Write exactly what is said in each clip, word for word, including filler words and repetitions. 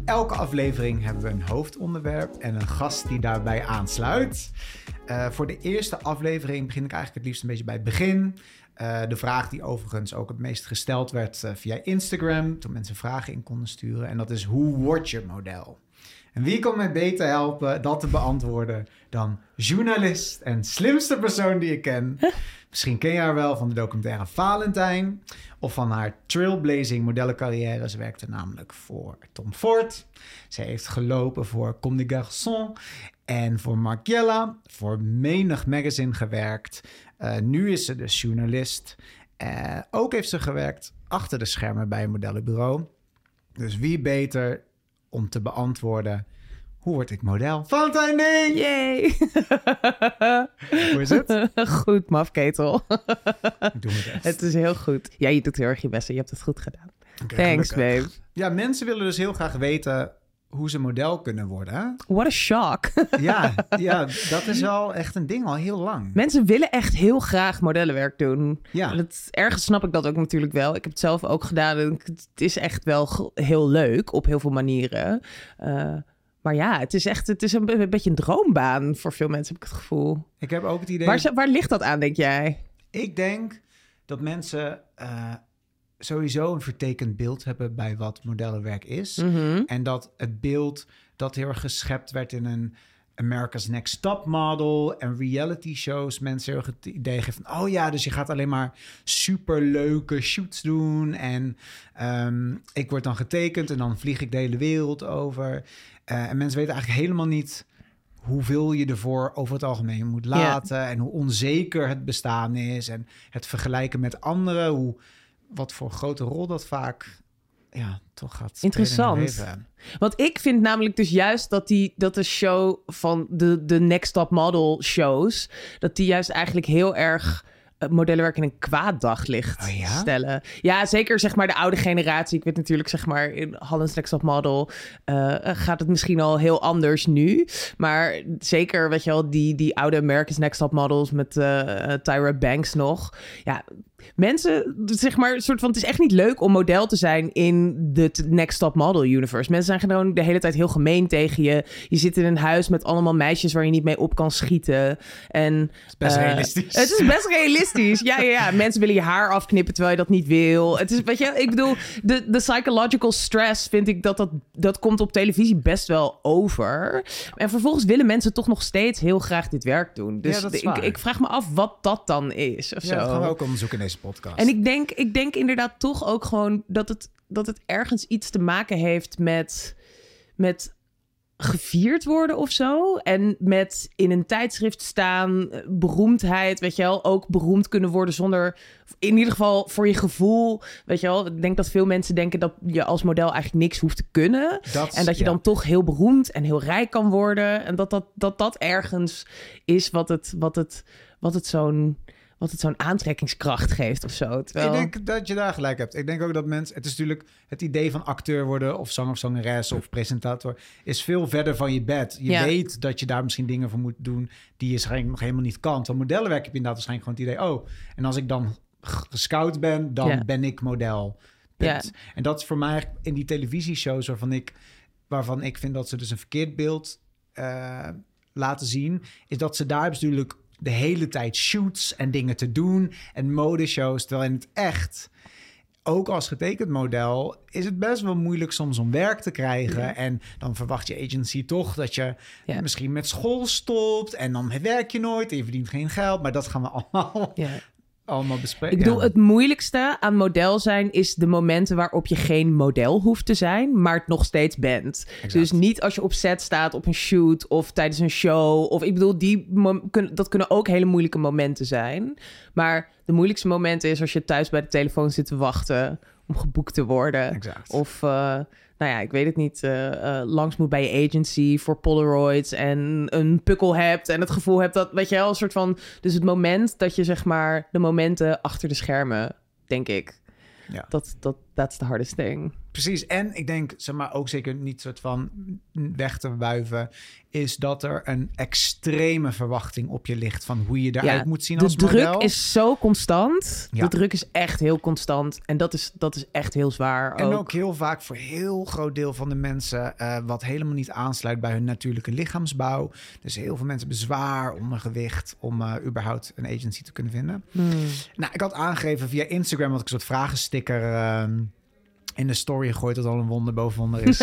elke aflevering hebben we een hoofdonderwerp en een gast die daarbij aansluit. Uh, voor de eerste aflevering begin ik eigenlijk het liefst een beetje bij het begin. Uh, de vraag die overigens ook het meest gesteld werd uh, via Instagram, toen mensen vragen in konden sturen. En dat is, hoe word je model? En wie kan mij beter helpen dat te beantwoorden dan journalist en slimste persoon die ik ken? Misschien ken je haar wel van de documentaire Valentijn of van haar trailblazing modellencarrière. Ze werkte namelijk voor Tom Ford. Ze heeft gelopen voor Comme des Garçons en voor Margiela, voor menig magazine gewerkt. Uh, nu is ze dus journalist. Uh, ook heeft ze gewerkt achter de schermen bij een modellenbureau. Dus wie beter om te beantwoorden, hoe word ik model? Valentijn Ding! Yay! Hoe is het? Goed, mafketel. Ik doe mijn best. Het is heel goed. Ja, je doet heel erg je best en je hebt het goed gedaan. Okay, Thanks, gelukkig. babe. Ja, mensen willen dus heel graag weten hoe ze model kunnen worden. Hè? What a shock. Ja, ja, dat is wel echt een ding al heel lang. Mensen willen echt heel graag modellenwerk doen. Ja. Dat, ergens snap ik dat ook natuurlijk wel. Ik heb het zelf ook gedaan. En het is echt wel heel leuk op heel veel manieren. Uh, maar ja, het is echt het is een, een beetje een droombaan voor veel mensen, heb ik het gevoel. Ik heb ook het idee... Waar, waar ligt dat aan, denk jij? Ik denk dat mensen uh, sowieso een vertekend beeld hebben bij wat modellenwerk is. Mm-hmm. En dat het beeld dat heel erg geschept werd in een America's Next Top Model en reality shows. Mensen heel erg het idee geven van, oh ja, dus je gaat alleen maar superleuke shoots doen. En um, ik word dan getekend en dan vlieg ik de hele wereld over. Uh, en mensen weten eigenlijk helemaal niet hoeveel je ervoor over het algemeen moet laten. Yeah. En hoe onzeker het bestaan is. En het vergelijken met anderen. Hoe, wat voor grote rol dat vaak... Ja, toch gaat. Interessant. Want ik vind namelijk dus juist dat die dat de show van de, de Next Top Model shows, dat die juist eigenlijk heel erg uh, modellenwerk in een kwaad daglicht oh, ja? stellen. Ja, zeker zeg maar de oude generatie. Ik weet natuurlijk zeg maar in Holland's Next Top Model uh, gaat het misschien al heel anders nu. Maar zeker, weet je wel, die, die oude America's Next Top Models met uh, Tyra Banks nog. Ja, mensen, zeg maar, een soort van, het is echt niet leuk om model te zijn in de Next Top Model universe. Mensen zijn gewoon de hele tijd heel gemeen tegen je. Je zit in een huis met allemaal meisjes waar je niet mee op kan schieten. En, het is best uh, realistisch. Het is best realistisch. Ja, ja, ja. Mensen willen je haar afknippen terwijl je dat niet wil. Het is, weet je, ik bedoel, de, de psychological stress vind ik dat, dat dat komt op televisie best wel over. En vervolgens willen mensen toch nog steeds heel graag dit werk doen. Dus ja, dat is ik, ik vraag me af wat dat dan is. Of ja, zo. dat gaan we ook onderzoeken in deze podcast. En ik denk, ik denk inderdaad toch ook gewoon dat het, dat het ergens iets te maken heeft met, met gevierd worden of zo. En met in een tijdschrift staan, beroemdheid, weet je wel. Ook beroemd kunnen worden zonder, in ieder geval voor je gevoel, weet je wel. Ik denk dat veel mensen denken dat je als model eigenlijk niks hoeft te kunnen. Dat, en dat je ja. dan toch heel beroemd en heel rijk kan worden. En dat dat, dat, dat ergens is wat het, wat het, wat het zo'n... wat het zo'n aantrekkingskracht geeft of zo. Terwijl... Ik denk dat je daar gelijk hebt. Ik denk ook dat mensen... Het is natuurlijk het idee van acteur worden of zanger of zangeres of presentator is veel verder van je bed. Je ja. weet dat je daar misschien dingen voor moet doen die je waarschijnlijk nog helemaal niet kan. Van modellenwerk heb je inderdaad waarschijnlijk gewoon het idee, oh, en als ik dan gescout ben, dan ja. ben ik model. Ja. En dat is voor mij in die televisieshows waarvan ik, waarvan ik vind dat ze dus een verkeerd beeld uh, laten zien, is dat ze daar natuurlijk de hele tijd shoots en dingen te doen en modeshows. Terwijl in het echt, ook als getekend model, is het best wel moeilijk soms om werk te krijgen. Ja. En dan verwacht je agency toch dat je ja. misschien met school stopt en dan werk je nooit en je verdient geen geld. Maar dat gaan we allemaal... Ja. allemaal bespreken. Ik bedoel, ja. het moeilijkste aan model zijn is de momenten waarop je geen model hoeft te zijn, maar het nog steeds bent. Exact. Dus niet als je op set staat op een shoot of tijdens een show. Of ik bedoel, die mo- kun, dat kunnen ook hele moeilijke momenten zijn. Maar de moeilijkste momenten is als je thuis bij de telefoon zit te wachten om geboekt te worden. Exact. Of... Uh, nou ja, ik weet het niet, uh, uh, langs moet bij je agency voor Polaroids en een pukkel hebt en het gevoel hebt dat, weet je wel, een soort van... Dus het moment dat je, zeg maar, de momenten achter de schermen, denk ik. Ja. Dat, dat, that's the hardest thing. Precies. En ik denk, zeg maar, ook zeker niet soort van weg te wuiven, is dat er een extreme verwachting op je ligt van hoe je eruit ja, moet zien als model. De druk model. is zo constant. Ja. De druk is echt heel constant. En dat is, dat is echt heel zwaar. En ook. ook heel vaak voor een heel groot deel van de mensen uh, wat helemaal niet aansluit bij hun natuurlijke lichaamsbouw. Dus heel veel mensen hebben zwaar ondergewicht om uh, überhaupt een agency te kunnen vinden. Hmm. Nou, ik had aangegeven via Instagram, had ik een soort vragensticker uh, in de story gegooid dat al een wonder boven wonder is.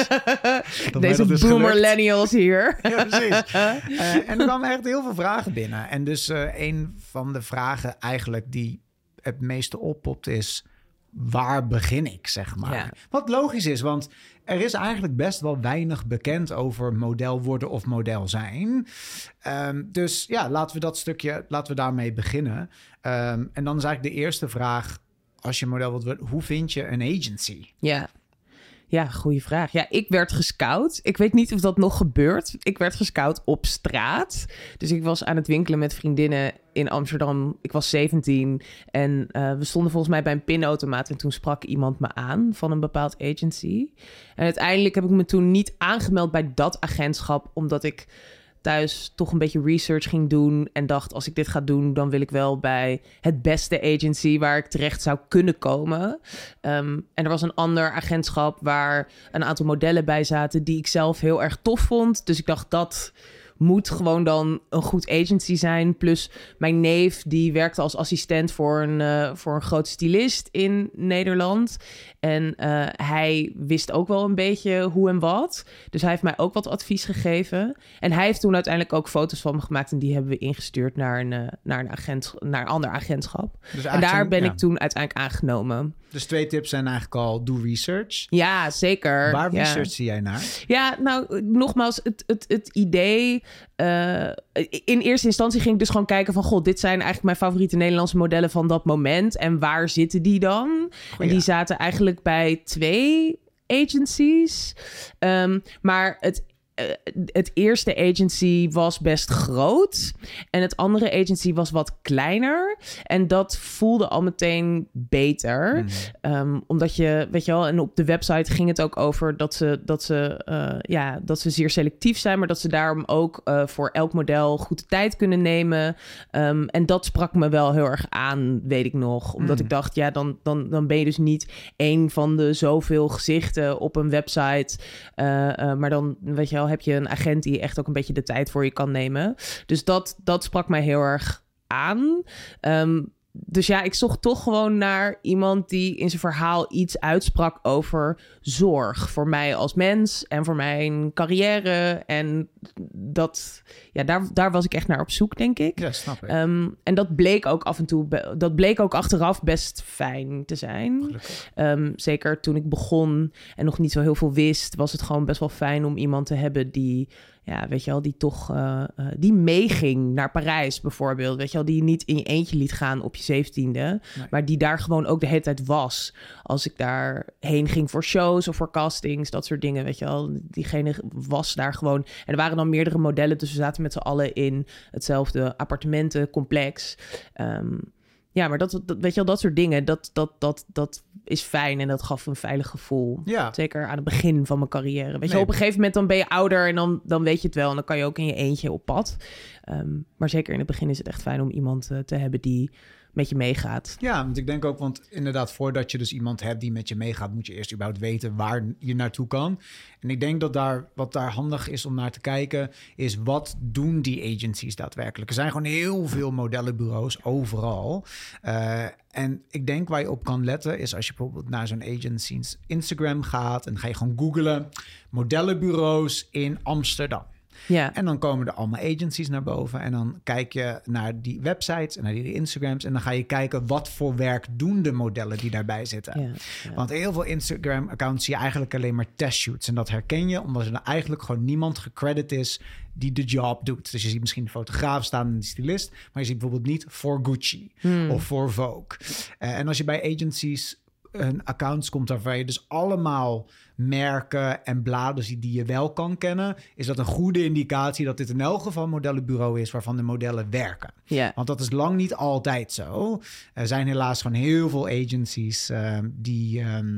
Deze dus boomerlennials hier. Ja, precies. Uh, en er kwamen echt heel veel vragen binnen. En dus uh, een van de vragen eigenlijk die het meeste oppopt is, waar begin ik, zeg maar? Ja. Wat logisch is, want er is eigenlijk best wel weinig bekend over model worden of model zijn. Um, dus ja, laten we dat stukje, laten we daarmee beginnen. Um, en dan is eigenlijk de eerste vraag, als je model wilt worden, hoe vind je een agency? Ja. Ja, goede vraag. Ja, ik werd gescout. Ik weet niet of dat nog gebeurt. Ik werd gescout op straat. Dus ik was aan het winkelen met vriendinnen in Amsterdam. Ik was zeventien en uh, we stonden volgens mij bij een pinautomaat en toen sprak iemand me aan van een bepaald agency. En uiteindelijk heb ik me toen niet aangemeld bij dat agentschap, omdat ik thuis toch een beetje research ging doen en dacht, als ik dit ga doen, dan wil ik wel bij het beste agency waar ik terecht zou kunnen komen. Um, en er was een ander agentschap waar een aantal modellen bij zaten die ik zelf heel erg tof vond. Dus ik dacht, dat moet gewoon dan een goed agency zijn. Plus mijn neef, die werkte als assistent voor een, uh, voor een groot stylist in Nederland. En uh, hij wist ook wel een beetje hoe en wat. Dus hij heeft mij ook wat advies gegeven. En hij heeft toen uiteindelijk ook foto's van me gemaakt. En die hebben we ingestuurd naar een, uh, naar een, agent, naar een ander agentschap. Dus en daar ben ja. ik toen uiteindelijk aangenomen. Dus twee tips zijn eigenlijk al, doe research. Ja, zeker. Waar ja. research zie jij naar? Ja, nou, nogmaals, het, het, het idee. Uh, in eerste instantie ging ik dus gewoon kijken van, god, dit zijn eigenlijk mijn favoriete Nederlandse modellen van dat moment. En waar zitten die dan? Goeie. En die zaten eigenlijk bij twee agencies. Um, maar het Uh, het eerste agency was best groot en het andere agency was wat kleiner. En dat voelde al meteen beter. Mm. Um, omdat je, weet je wel, en op de website ging het ook over dat ze, dat ze, uh, ja, dat ze zeer selectief zijn, maar dat ze daarom ook uh, voor elk model goed de tijd kunnen nemen. Um, en dat sprak me wel heel erg aan, weet ik nog. Omdat mm. ik dacht, ja, dan, dan, dan ben je dus niet één van de zoveel gezichten op een website. Uh, uh, maar dan, weet je wel, heb je een agent die echt ook een beetje de tijd voor je kan nemen. Dus dat, dat sprak mij heel erg aan. Um, dus ja, ik zocht toch gewoon naar iemand die in zijn verhaal iets uitsprak over zorg. Voor mij als mens en voor mijn carrière. En dat, ja, daar, daar was ik echt naar op zoek, denk ik. Ja, snap ik. Um, en dat bleek ook af en toe, dat bleek ook achteraf best fijn te zijn. Um, zeker toen ik begon en nog niet zo heel veel wist, was het gewoon best wel fijn om iemand te hebben die, ja, weet je wel, die toch, uh, uh, die meeging naar Parijs bijvoorbeeld. Weet je wel, die je niet in je eentje liet gaan op je zeventiende. Nee. Maar die daar gewoon ook de hele tijd was. Als ik daar heen ging voor shows of voor castings, dat soort dingen, weet je wel. Diegene was daar gewoon. En er waren dan meerdere modellen, dus we zaten met z'n allen in hetzelfde appartementencomplex. Um, Ja, maar dat, dat, weet je wel, dat soort dingen, dat, dat, dat, dat is fijn en dat gaf een veilig gevoel. Ja. Zeker aan het begin van mijn carrière. Weet nee. je, op een gegeven moment dan ben je ouder en dan, dan weet je het wel. En dan kan je ook in je eentje op pad. Um, maar zeker in het begin is het echt fijn om iemand uh, te hebben die met je meegaat. Ja, want ik denk ook, want inderdaad, voordat je dus iemand hebt die met je meegaat, moet je eerst überhaupt weten waar je naartoe kan. En ik denk dat daar, wat daar handig is om naar te kijken, is wat doen die agencies daadwerkelijk? Er zijn gewoon heel veel modellenbureaus overal. Uh, en ik denk waar je op kan letten is als je bijvoorbeeld naar zo'n agency's Instagram gaat en dan ga je gewoon googlen modellenbureaus in Amsterdam. Ja. En dan komen er allemaal agencies naar boven. En dan kijk je naar die websites en naar die Instagrams. En dan ga je kijken wat voor werk doen de modellen die daarbij zitten. Ja, ja. Want heel veel Instagram-accounts zie je eigenlijk alleen maar testshoots. En dat herken je omdat er eigenlijk gewoon niemand gecredit is die de job doet. Dus je ziet misschien de fotograaf staan en de stylist. Maar je ziet bijvoorbeeld niet voor Gucci hmm. of voor Vogue. Uh, en als je bij agencies een accounts komt waarvan je dus allemaal merken en bladen ziet die je wel kan kennen, is dat een goede indicatie dat dit in elk geval een modellenbureau is waarvan de modellen werken. Yeah. Want dat is lang niet altijd zo. Er zijn helaas gewoon heel veel agencies uh, die, um,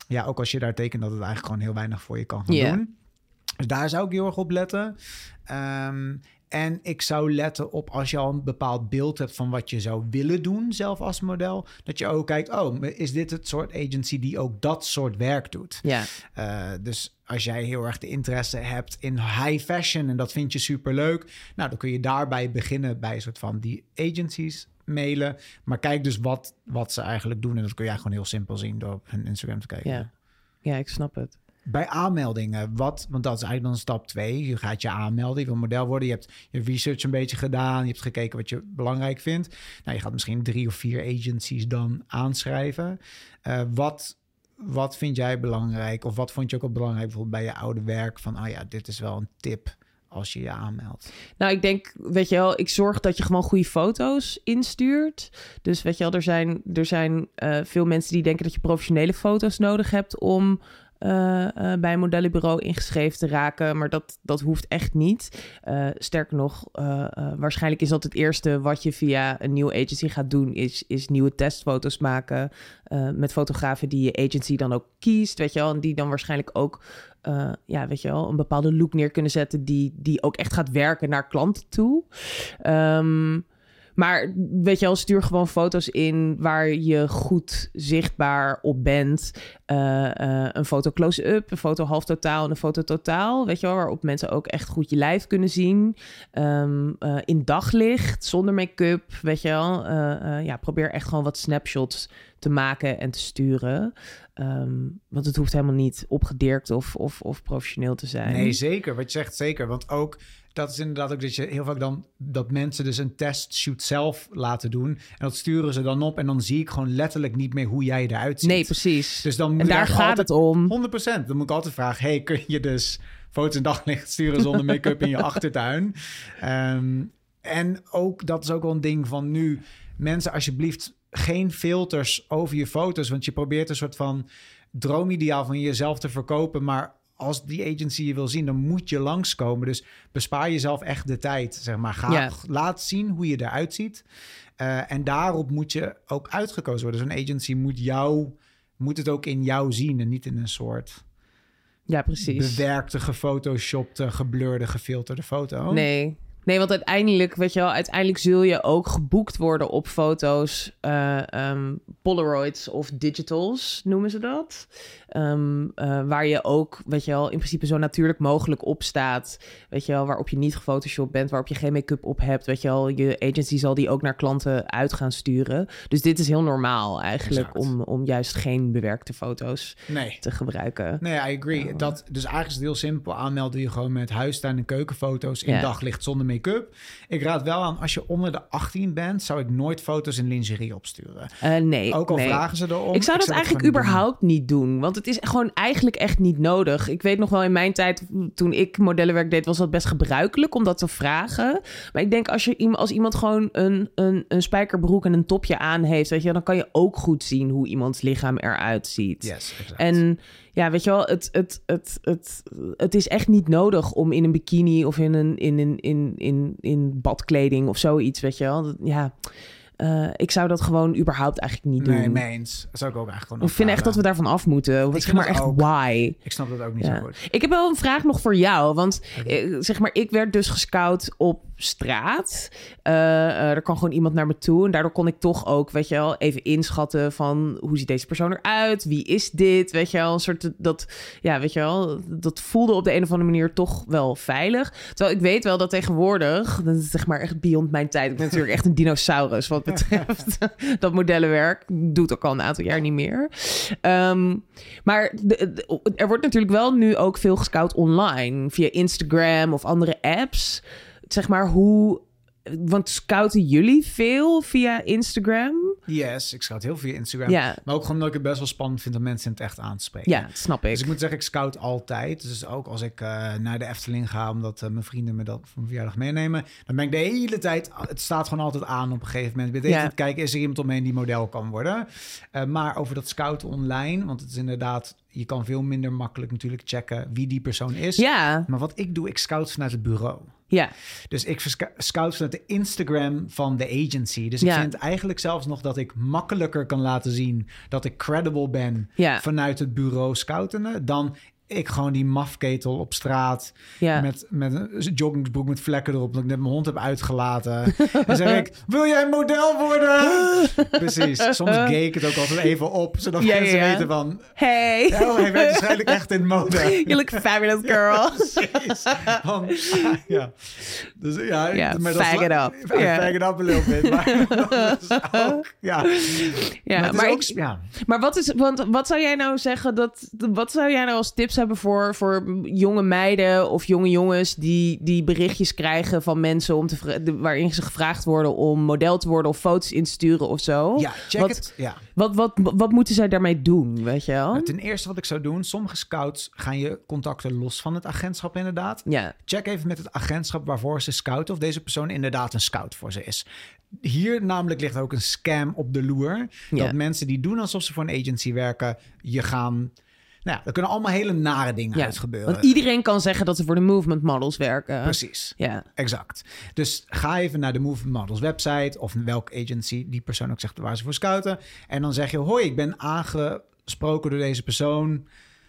Ja, ook als je daar tekent dat het eigenlijk gewoon heel weinig voor je kan gaan Yeah. doen. Dus daar zou ik heel erg op letten. Um, en ik zou letten op als je al een bepaald beeld hebt van wat je zou willen doen zelf als model. Dat je ook kijkt, oh, is dit het soort agency die ook dat soort werk doet? Ja. Uh, dus als jij heel erg de interesse hebt in high fashion en dat vind je superleuk. Nou, dan kun je daarbij beginnen bij een soort van die agencies mailen. Maar kijk dus wat, wat ze eigenlijk doen. En dat kun je gewoon heel simpel zien door op hun Instagram te kijken. Ja, ja, ik snap het. Bij aanmeldingen, wat, want dat is eigenlijk dan stap twee. Je gaat je aanmelden, je wil model worden. Je hebt je research een beetje gedaan. Je hebt gekeken wat je belangrijk vindt. Nou, je gaat misschien drie of vier agencies dan aanschrijven. Uh, wat, wat vind jij belangrijk? Of wat vond je ook al belangrijk bijvoorbeeld bij je oude werk? Van, oh ja, dit is wel een tip als je je aanmeldt. Nou, ik denk, weet je wel, ik zorg dat je gewoon goede foto's instuurt. Dus weet je wel, er zijn, er zijn uh, veel mensen die denken dat je professionele foto's nodig hebt om Uh, uh, bij een modellenbureau ingeschreven te raken. Maar dat, dat hoeft echt niet. Uh, sterker nog, uh, uh, waarschijnlijk is dat het eerste wat je via een nieuwe agency gaat doen, is, is nieuwe testfoto's maken uh, met fotografen die je agency dan ook kiest, weet je wel. En die dan waarschijnlijk ook uh, ja, weet je wel, een bepaalde look neer kunnen zetten die, die ook echt gaat werken naar klanten toe. Um, Maar weet je wel, stuur gewoon foto's in waar je goed zichtbaar op bent. Uh, uh, een foto close-up, een foto half totaal en een foto totaal. Weet je wel, waarop mensen ook echt goed je lijf kunnen zien. Um, uh, in daglicht, zonder make-up, weet je wel. Uh, uh, ja, probeer echt gewoon wat snapshots te maken en te sturen. Um, want het hoeft helemaal niet opgedirkt of, of, of professioneel te zijn. Nee, zeker. Wat je zegt, zeker. Want ook, dat is inderdaad ook dat je heel vaak dan, dat mensen dus een testshoot zelf laten doen. En dat sturen ze dan op en dan zie ik gewoon letterlijk niet meer hoe jij eruit ziet. Nee, precies. Dus dan moet en daar gaat altijd, het om. honderd procent. Dan moet ik altijd vragen, hey, kun je dus foto's in daglicht sturen zonder make-up in je achtertuin? Um, en ook, dat is ook wel een ding van nu, mensen alsjeblieft geen filters over je foto's, want je probeert een soort van droomideaal van jezelf te verkopen, maar als die agency je wil zien, dan moet je langskomen. Dus bespaar jezelf echt de tijd, zeg maar. Ga, ja. Laat zien hoe je eruit ziet. Uh, en daarop moet je ook uitgekozen worden. Zo'n agency moet jou, moet het ook in jou zien en niet in een soort ja, precies. bewerkte, gefotoshopte, geblurde, gefilterde foto. Nee. Nee, want uiteindelijk, weet je wel, uiteindelijk zul je ook geboekt worden op foto's, uh, um, Polaroids of digitals noemen ze dat. Um, uh, waar je ook, weet je wel, in principe zo natuurlijk mogelijk op staat. Weet je wel, waarop je niet gefotoshopt bent, waarop je geen make-up op hebt. Weet je wel, je agency zal die ook naar klanten uit gaan sturen. Dus dit is heel normaal eigenlijk om, om juist geen bewerkte foto's nee. te gebruiken. Nee, I agree. Uh, dat, dus eigenlijk is het heel simpel. Aanmelden je gewoon met huistuin- en keukenfoto's in yeah. daglicht zonder make-up. Ik raad wel aan, als je onder de achttien bent, zou ik nooit foto's in lingerie opsturen. Uh, nee. Ook al nee. vragen ze erom. Ik zou dat ik eigenlijk überhaupt doen. niet doen. Want het is gewoon eigenlijk echt niet nodig. Ik weet nog wel in mijn tijd, toen ik modellenwerk deed, was dat best gebruikelijk om dat te vragen. Maar ik denk als, je, als iemand gewoon een, een, een spijkerbroek en een topje aan heeft, weet je, dan kan je ook goed zien hoe iemands lichaam eruit ziet. Yes, exact. En ja, weet je wel, het, het, het, het, het is echt niet nodig om in een bikini of in een in, in, in, in, in badkleding of zoiets, weet je wel. Ja, uh, ik zou dat gewoon überhaupt eigenlijk niet doen. Nee, mee eens. Dat zou ik ook eigenlijk gewoon Ik vind echt dat we daarvan af moeten. Wat zeg maar echt ook. why. Ik snap dat ook niet ja. zo goed. Ik heb wel een vraag nog voor jou. Want okay. zeg maar, ik werd dus gescout op straat. Uh, uh, er kwam gewoon iemand naar me toe. En daardoor kon ik toch ook, weet je wel, even inschatten van hoe ziet deze persoon eruit? Wie is dit? Weet je wel, een soort dat, ja, weet je wel, dat voelde op de een of andere manier toch wel veilig. Terwijl ik weet wel dat tegenwoordig, dat is zeg maar echt beyond mijn tijd. Ik ben natuurlijk echt een dinosaurus wat betreft dat modellenwerk. Doet ook al een aantal jaar niet meer. Um, maar de, de, er wordt natuurlijk wel nu ook veel gescout online via Instagram of andere apps. Zeg maar, hoe... Want scouten jullie veel via Instagram? Yes, ik scout heel veel via Instagram. Ja. Maar ook gewoon omdat ik het best wel spannend vind om mensen in het echt aan te spreken. Ja, dat snap ik. Dus ik moet zeggen, ik scout altijd. Dus ook als ik uh, naar de Efteling ga, omdat uh, mijn vrienden me dat voor mijn verjaardag meenemen, dan ben ik de hele tijd... Het staat gewoon altijd aan op een gegeven moment. Ik ben even ja. te kijken, is er iemand omheen die model kan worden? Uh, maar over dat scouten online, want het is inderdaad... Je kan veel minder makkelijk natuurlijk checken wie die persoon is. Ja. Maar wat ik doe, ik scout vanuit het bureau. Ja. Dus ik sc- scout vanuit de Instagram van de agency. Dus ik Ja. vind eigenlijk zelfs nog dat ik makkelijker kan laten zien dat ik credible ben Ja. vanuit het bureau scoutende dan ik gewoon die mafketel op straat Ja. met, met een joggingsbroek met vlekken erop, dat ik net mijn hond heb uitgelaten. En zeg ik, wil jij model worden? Precies. Soms gay ik het ook altijd even op, zodat Ja, mensen ja. weten van, Hey. oh, hij werkt waarschijnlijk echt in mode. You look fabulous, girl. Precies. Want, ah, ja. Dus ja, Ja, maar dat fag is, it up. Ja, Ja. fag it up a little bit. Maar dat is ook, ja. Ja, maar, het is maar ook, ik- ja. Maar wat is, want wat zou jij nou zeggen dat, wat zou jij nou als tips hebben voor, voor jonge meiden of jonge jongens die, die berichtjes krijgen van mensen om te, vra- de- waarin ze gevraagd worden om model te worden of foto's in te sturen of zo? Ja, check wat, het. Ja. Wat, wat, wat moeten zij daarmee doen, weet je wel? Nou, ten eerste wat ik zou doen, sommige scouts gaan je contacten los van het agentschap inderdaad. Ja, Check even met het agentschap waarvoor ze scouten of deze persoon inderdaad een scout voor ze is. Hier namelijk ligt ook een scam op de loer. Ja. Dat mensen die doen alsof ze voor een agency werken, je gaan... Nou ja, er kunnen allemaal hele nare dingen ja. uit gebeuren. Want iedereen kan zeggen dat ze voor de movement models werken. Precies. Ja, Exact. Dus ga even naar de Movement Models website of welke agency die persoon ook zegt waar ze voor scouten. En dan zeg je, hoi, ik ben aangesproken door deze persoon.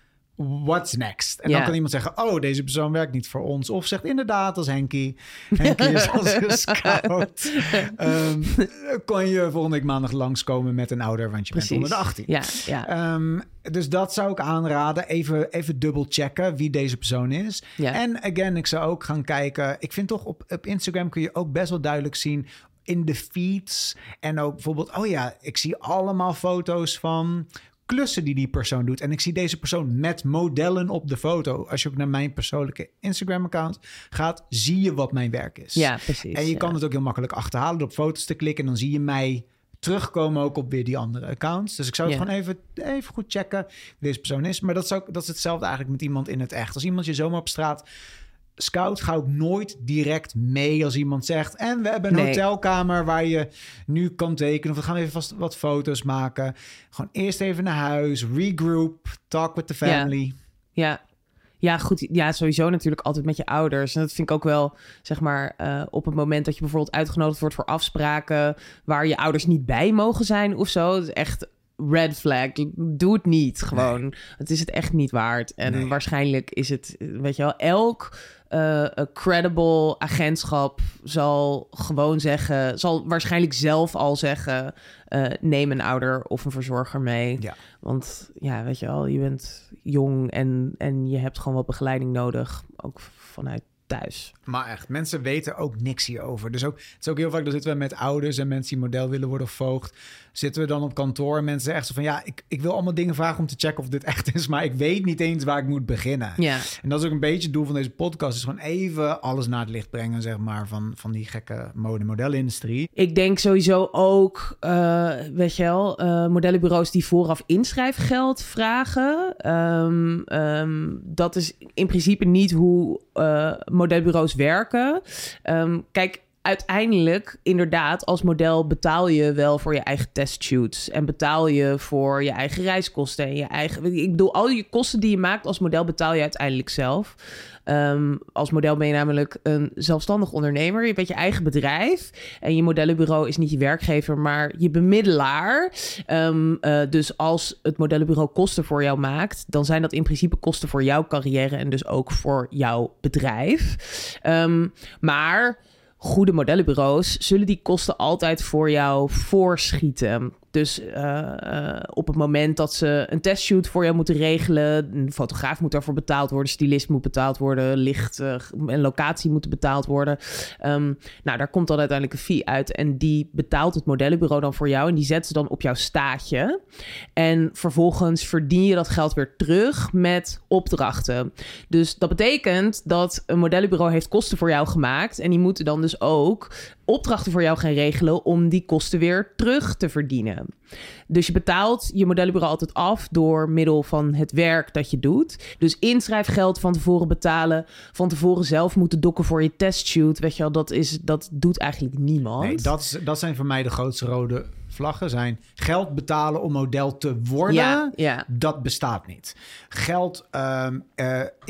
What's next? En Ja. dan kan iemand zeggen, oh, deze persoon werkt niet voor ons. Of zegt inderdaad, als Henkie. Henkie is onze scout. um, kon je volgende week maandag langskomen met een ouder, want je precies. bent onder de achttien. Ja, ja. Um, dus dat zou ik aanraden. Even, even dubbel checken wie deze persoon is. Ja. En again, ik zou ook gaan kijken. Ik vind toch op, op Instagram kun je ook best wel duidelijk zien in de feeds. En ook bijvoorbeeld, oh ja, ik zie allemaal foto's van klussen die die persoon doet. En ik zie deze persoon met modellen op de foto. Als je ook naar mijn persoonlijke Instagram-account gaat, zie je wat mijn werk is. Ja, precies. En je ja. kan het ook heel makkelijk achterhalen door op foto's te klikken. En dan zie je mij terugkomen ook op weer die andere accounts. Dus ik zou het Ja. gewoon even, even goed checken wie deze persoon is. Maar dat is, ook, dat is hetzelfde eigenlijk met iemand in het echt. Als iemand je zomaar op straat scout, ga ook nooit direct mee als iemand zegt, en we hebben een Nee. hotelkamer waar je nu kan tekenen. Of we gaan even vast wat foto's maken. Gewoon eerst even naar huis, regroup, talk with the family. Ja. Ja, goed. Ja, sowieso natuurlijk altijd met je ouders. En dat vind ik ook wel, zeg maar, uh, op het moment dat je bijvoorbeeld uitgenodigd wordt voor afspraken waar je ouders niet bij mogen zijn of zo. Dat is echt red flag. Doe het niet gewoon. Nee. Het is het echt niet waard. En nee. waarschijnlijk is het, weet je wel, elk uh, credible agentschap zal gewoon zeggen, zal waarschijnlijk zelf al zeggen, uh, neem een ouder of een verzorger mee. Ja. Want ja, weet je wel, je bent jong en, en je hebt gewoon wat begeleiding nodig, ook vanuit thuis. Maar echt, mensen weten ook niks hierover. Dus ook, het is ook heel vaak, dan zitten we met ouders en mensen die model willen worden of voogd. Zitten we dan op kantoor en mensen zeggen zo van, ja, ik, ik wil allemaal dingen vragen om te checken of dit echt is, maar ik weet niet eens waar ik moet beginnen. Ja. En dat is ook een beetje het doel van deze podcast, is gewoon even alles naar het licht brengen, zeg maar, van, van die gekke mode-modelindustrie. Ik denk sowieso ook, uh, weet je wel, uh, modellenbureaus die vooraf inschrijfgeld vragen. Um, um, dat is in principe niet hoe uh, modelbureaus werken. Um, kijk, uiteindelijk, inderdaad, als model betaal je wel voor je eigen testshoots. En betaal je voor je eigen reiskosten. En je eigen, ik bedoel, al je kosten die je maakt als model betaal je uiteindelijk zelf. Um, als model ben je namelijk een zelfstandig ondernemer. Je bent je eigen bedrijf. En je modellenbureau is niet je werkgever, maar je bemiddelaar. Um, uh, dus als het modellenbureau kosten voor jou maakt, dan zijn dat in principe kosten voor jouw carrière en dus ook voor jouw bedrijf. Um, maar goede modellenbureaus zullen die kosten altijd voor jou voorschieten. Dus uh, uh, op het moment dat ze een testshoot voor jou moeten regelen, een fotograaf moet daarvoor betaald worden, stylist moet betaald worden, licht uh, en locatie moeten betaald worden. Um, nou, daar komt dan uiteindelijk een fee uit en die betaalt het modellenbureau dan voor jou en die zet ze dan op jouw staatje. En vervolgens verdien je dat geld weer terug met opdrachten. Dus dat betekent dat een modellenbureau heeft kosten voor jou gemaakt en die moeten dan dus ook opdrachten voor jou gaan regelen om die kosten weer terug te verdienen. Dus je betaalt je modellenbureau altijd af door middel van het werk dat je doet. Dus inschrijfgeld van tevoren betalen, van tevoren zelf moeten dokken voor je testshoot, weet je wel, dat is, dat doet eigenlijk niemand. Nee, dat, is, dat zijn voor mij de grootste rode vlaggen. Zijn geld betalen om model te worden, ja, ja. dat bestaat niet. Geld, um, uh,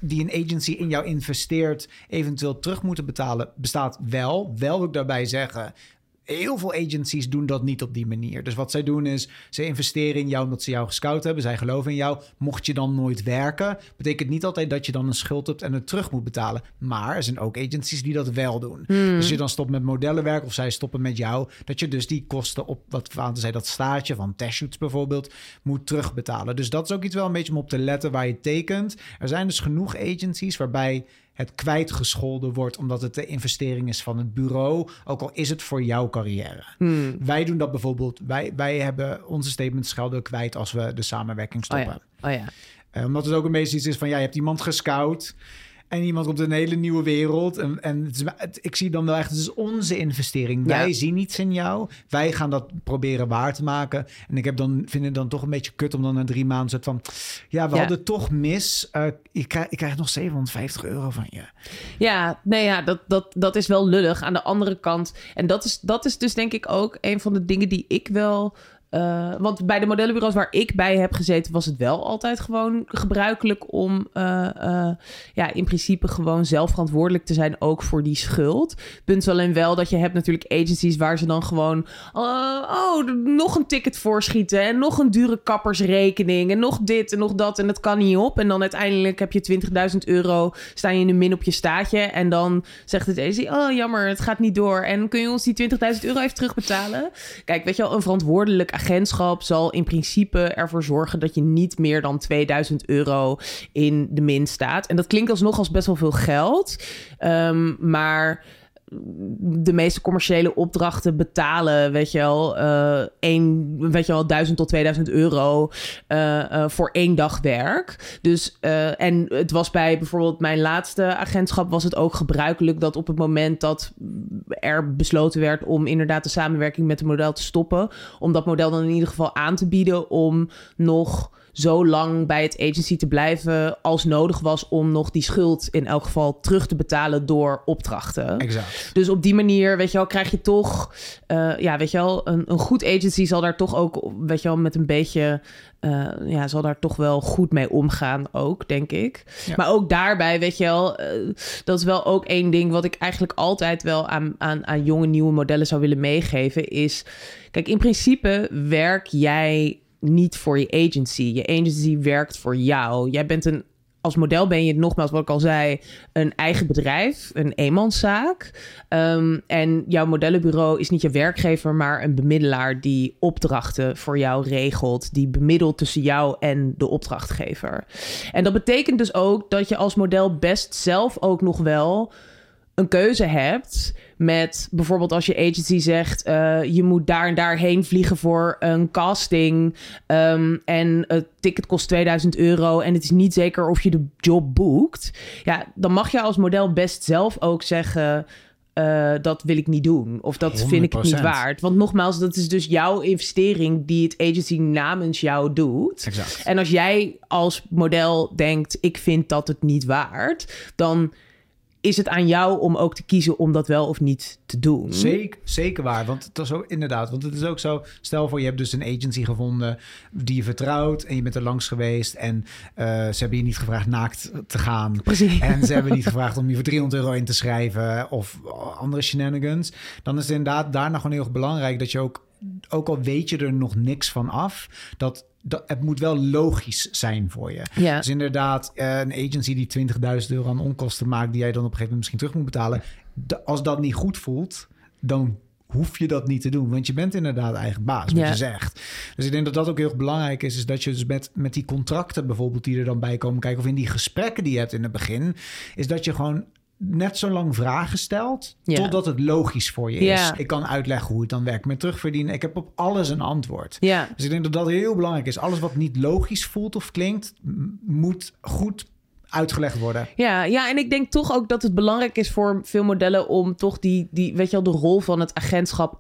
die een agency in jou investeert eventueel terug moeten betalen, bestaat wel. Wel wil ik daarbij zeggen, heel veel agencies doen dat niet op die manier. Dus wat zij doen is, ze investeren in jou omdat ze jou gescout hebben. Zij geloven in jou. Mocht je dan nooit werken, betekent niet altijd dat je dan een schuld hebt en het terug moet betalen. Maar er zijn ook agencies die dat wel doen. Hmm. Dus als je dan stopt met modellenwerk of zij stoppen met jou, dat je dus die kosten op, wat Vaante zei, dat staartje van testshoots bijvoorbeeld, moet terugbetalen. Dus dat is ook iets wel een beetje om op te letten waar je tekent. Er zijn dus genoeg agencies waarbij het kwijtgescholden wordt omdat het de investering is van het bureau, ook al is het voor jouw carrière. Hmm. Wij doen dat bijvoorbeeld, wij, wij hebben onze statements schelden kwijt als we de samenwerking stoppen. Oh ja. Oh ja. Uh, omdat het ook een beetje iets is van, ja, je hebt iemand gescout en iemand komt in een hele nieuwe wereld. En, en het is, het, ik zie dan wel echt, het is onze investering. Ja. Wij zien iets in jou. Wij gaan dat proberen waar te maken. En ik heb dan, vind het dan toch een beetje kut om dan na drie maanden zo van, ja, we ja. hadden toch mis. Uh, ik, krijg, ik krijg nog zevenhonderdvijftig euro van je. Ja, nee, ja, dat, dat, dat is wel lullig. Aan de andere kant, en dat is, dat is dus denk ik ook een van de dingen die ik wel... Uh, want bij de modellenbureaus waar ik bij heb gezeten, was het wel altijd gewoon gebruikelijk om uh, uh, ja, in principe gewoon zelf verantwoordelijk te zijn ook voor die schuld. Punt is alleen wel dat je hebt natuurlijk agencies waar ze dan gewoon uh, oh, nog een ticket voorschieten en nog een dure kappersrekening en nog dit en nog dat en dat kan niet op. En dan uiteindelijk heb je twintigduizend euro, sta je in de min op je staatje en dan zegt het agency, oh jammer, het gaat niet door en kun je ons die twintigduizend euro even terugbetalen? Kijk, weet je wel, een verantwoordelijk agentschap zal in principe ervoor zorgen dat je niet meer dan tweeduizend euro in de min staat. En dat klinkt alsnog als best wel veel geld. Um, maar de meeste commerciële opdrachten betalen, weet je wel, uh, één, weet je wel, duizend tot tweeduizend euro uh, uh, voor één dag werk. Dus uh, en het was bij bijvoorbeeld mijn laatste agentschap was het ook gebruikelijk dat op het moment dat er besloten werd om inderdaad de samenwerking met het model te stoppen, om dat model dan in ieder geval aan te bieden om nog zo lang bij het agency te blijven als nodig was om nog die schuld in elk geval terug te betalen door opdrachten. Exact. Dus op die manier, weet je wel, krijg je toch, uh, ja, weet je wel, een, een goed agency zal daar toch ook, weet je wel, met een beetje, uh, ja, zal daar toch wel goed mee omgaan ook, denk ik. Ja. Maar ook daarbij, weet je wel, uh, dat is wel ook één ding wat ik eigenlijk altijd wel aan, aan, aan jonge nieuwe modellen zou willen meegeven is, kijk, in principe werk jij niet voor je agency. Je agency werkt voor jou. Jij bent een, als model ben je, nogmaals wat ik al zei, een eigen bedrijf, een eenmanszaak. Um, en jouw modellenbureau is niet je werkgever, maar een bemiddelaar die opdrachten voor jou regelt, die bemiddelt tussen jou en de opdrachtgever. En dat betekent dus ook dat je als model best zelf ook nog wel een keuze hebt met bijvoorbeeld als je agency zegt, uh, je moet daar en daar heen vliegen voor een casting um, en het ticket kost tweeduizend euro en het is niet zeker of je de job boekt. Ja, dan mag je als model best zelf ook zeggen, Uh, dat wil ik niet doen. Of dat honderd procent vind ik het niet waard. Want nogmaals, dat is dus jouw investering die het agency namens jou doet. Exact. En als jij als model denkt, ik vind dat het niet waard, dan is het aan jou om ook te kiezen om dat wel of niet te doen. Zeker, zeker waar. Want het is ook inderdaad, want het is ook zo, stel voor je hebt dus een agency gevonden die je vertrouwt en je bent er langs geweest en uh, ze hebben je niet gevraagd naakt te gaan. Precies. En ze hebben niet gevraagd om je voor driehonderd euro in te schrijven of andere shenanigans. Dan is het inderdaad daarna gewoon heel erg belangrijk dat je ook, ook al weet je er nog niks van af, dat Dat, het moet wel logisch zijn voor je. Ja. Dus inderdaad, uh, een agency die twintigduizend euro aan onkosten maakt, die jij dan op een gegeven moment misschien terug moet betalen. De, als dat niet goed voelt, dan hoef je dat niet te doen. Want je bent inderdaad eigen baas, wat ja. je zegt. Dus ik denk dat dat ook heel erg belangrijk is. Is dat je dus met, met die contracten bijvoorbeeld die er dan bij komen kijken, of in die gesprekken die je hebt in het begin, is dat je gewoon net zo lang vragen stelt, ja. totdat het logisch voor je is. Ja. Ik kan uitleggen hoe het dan werkt met terugverdienen. Ik heb op alles een antwoord. Ja. Dus ik denk dat dat heel belangrijk is. Alles wat niet logisch voelt of klinkt, m- moet goed uitgelegd worden. Ja, ja, en ik denk toch ook dat het belangrijk is voor veel modellen om toch die, die weet je wel, de rol van het agentschap ook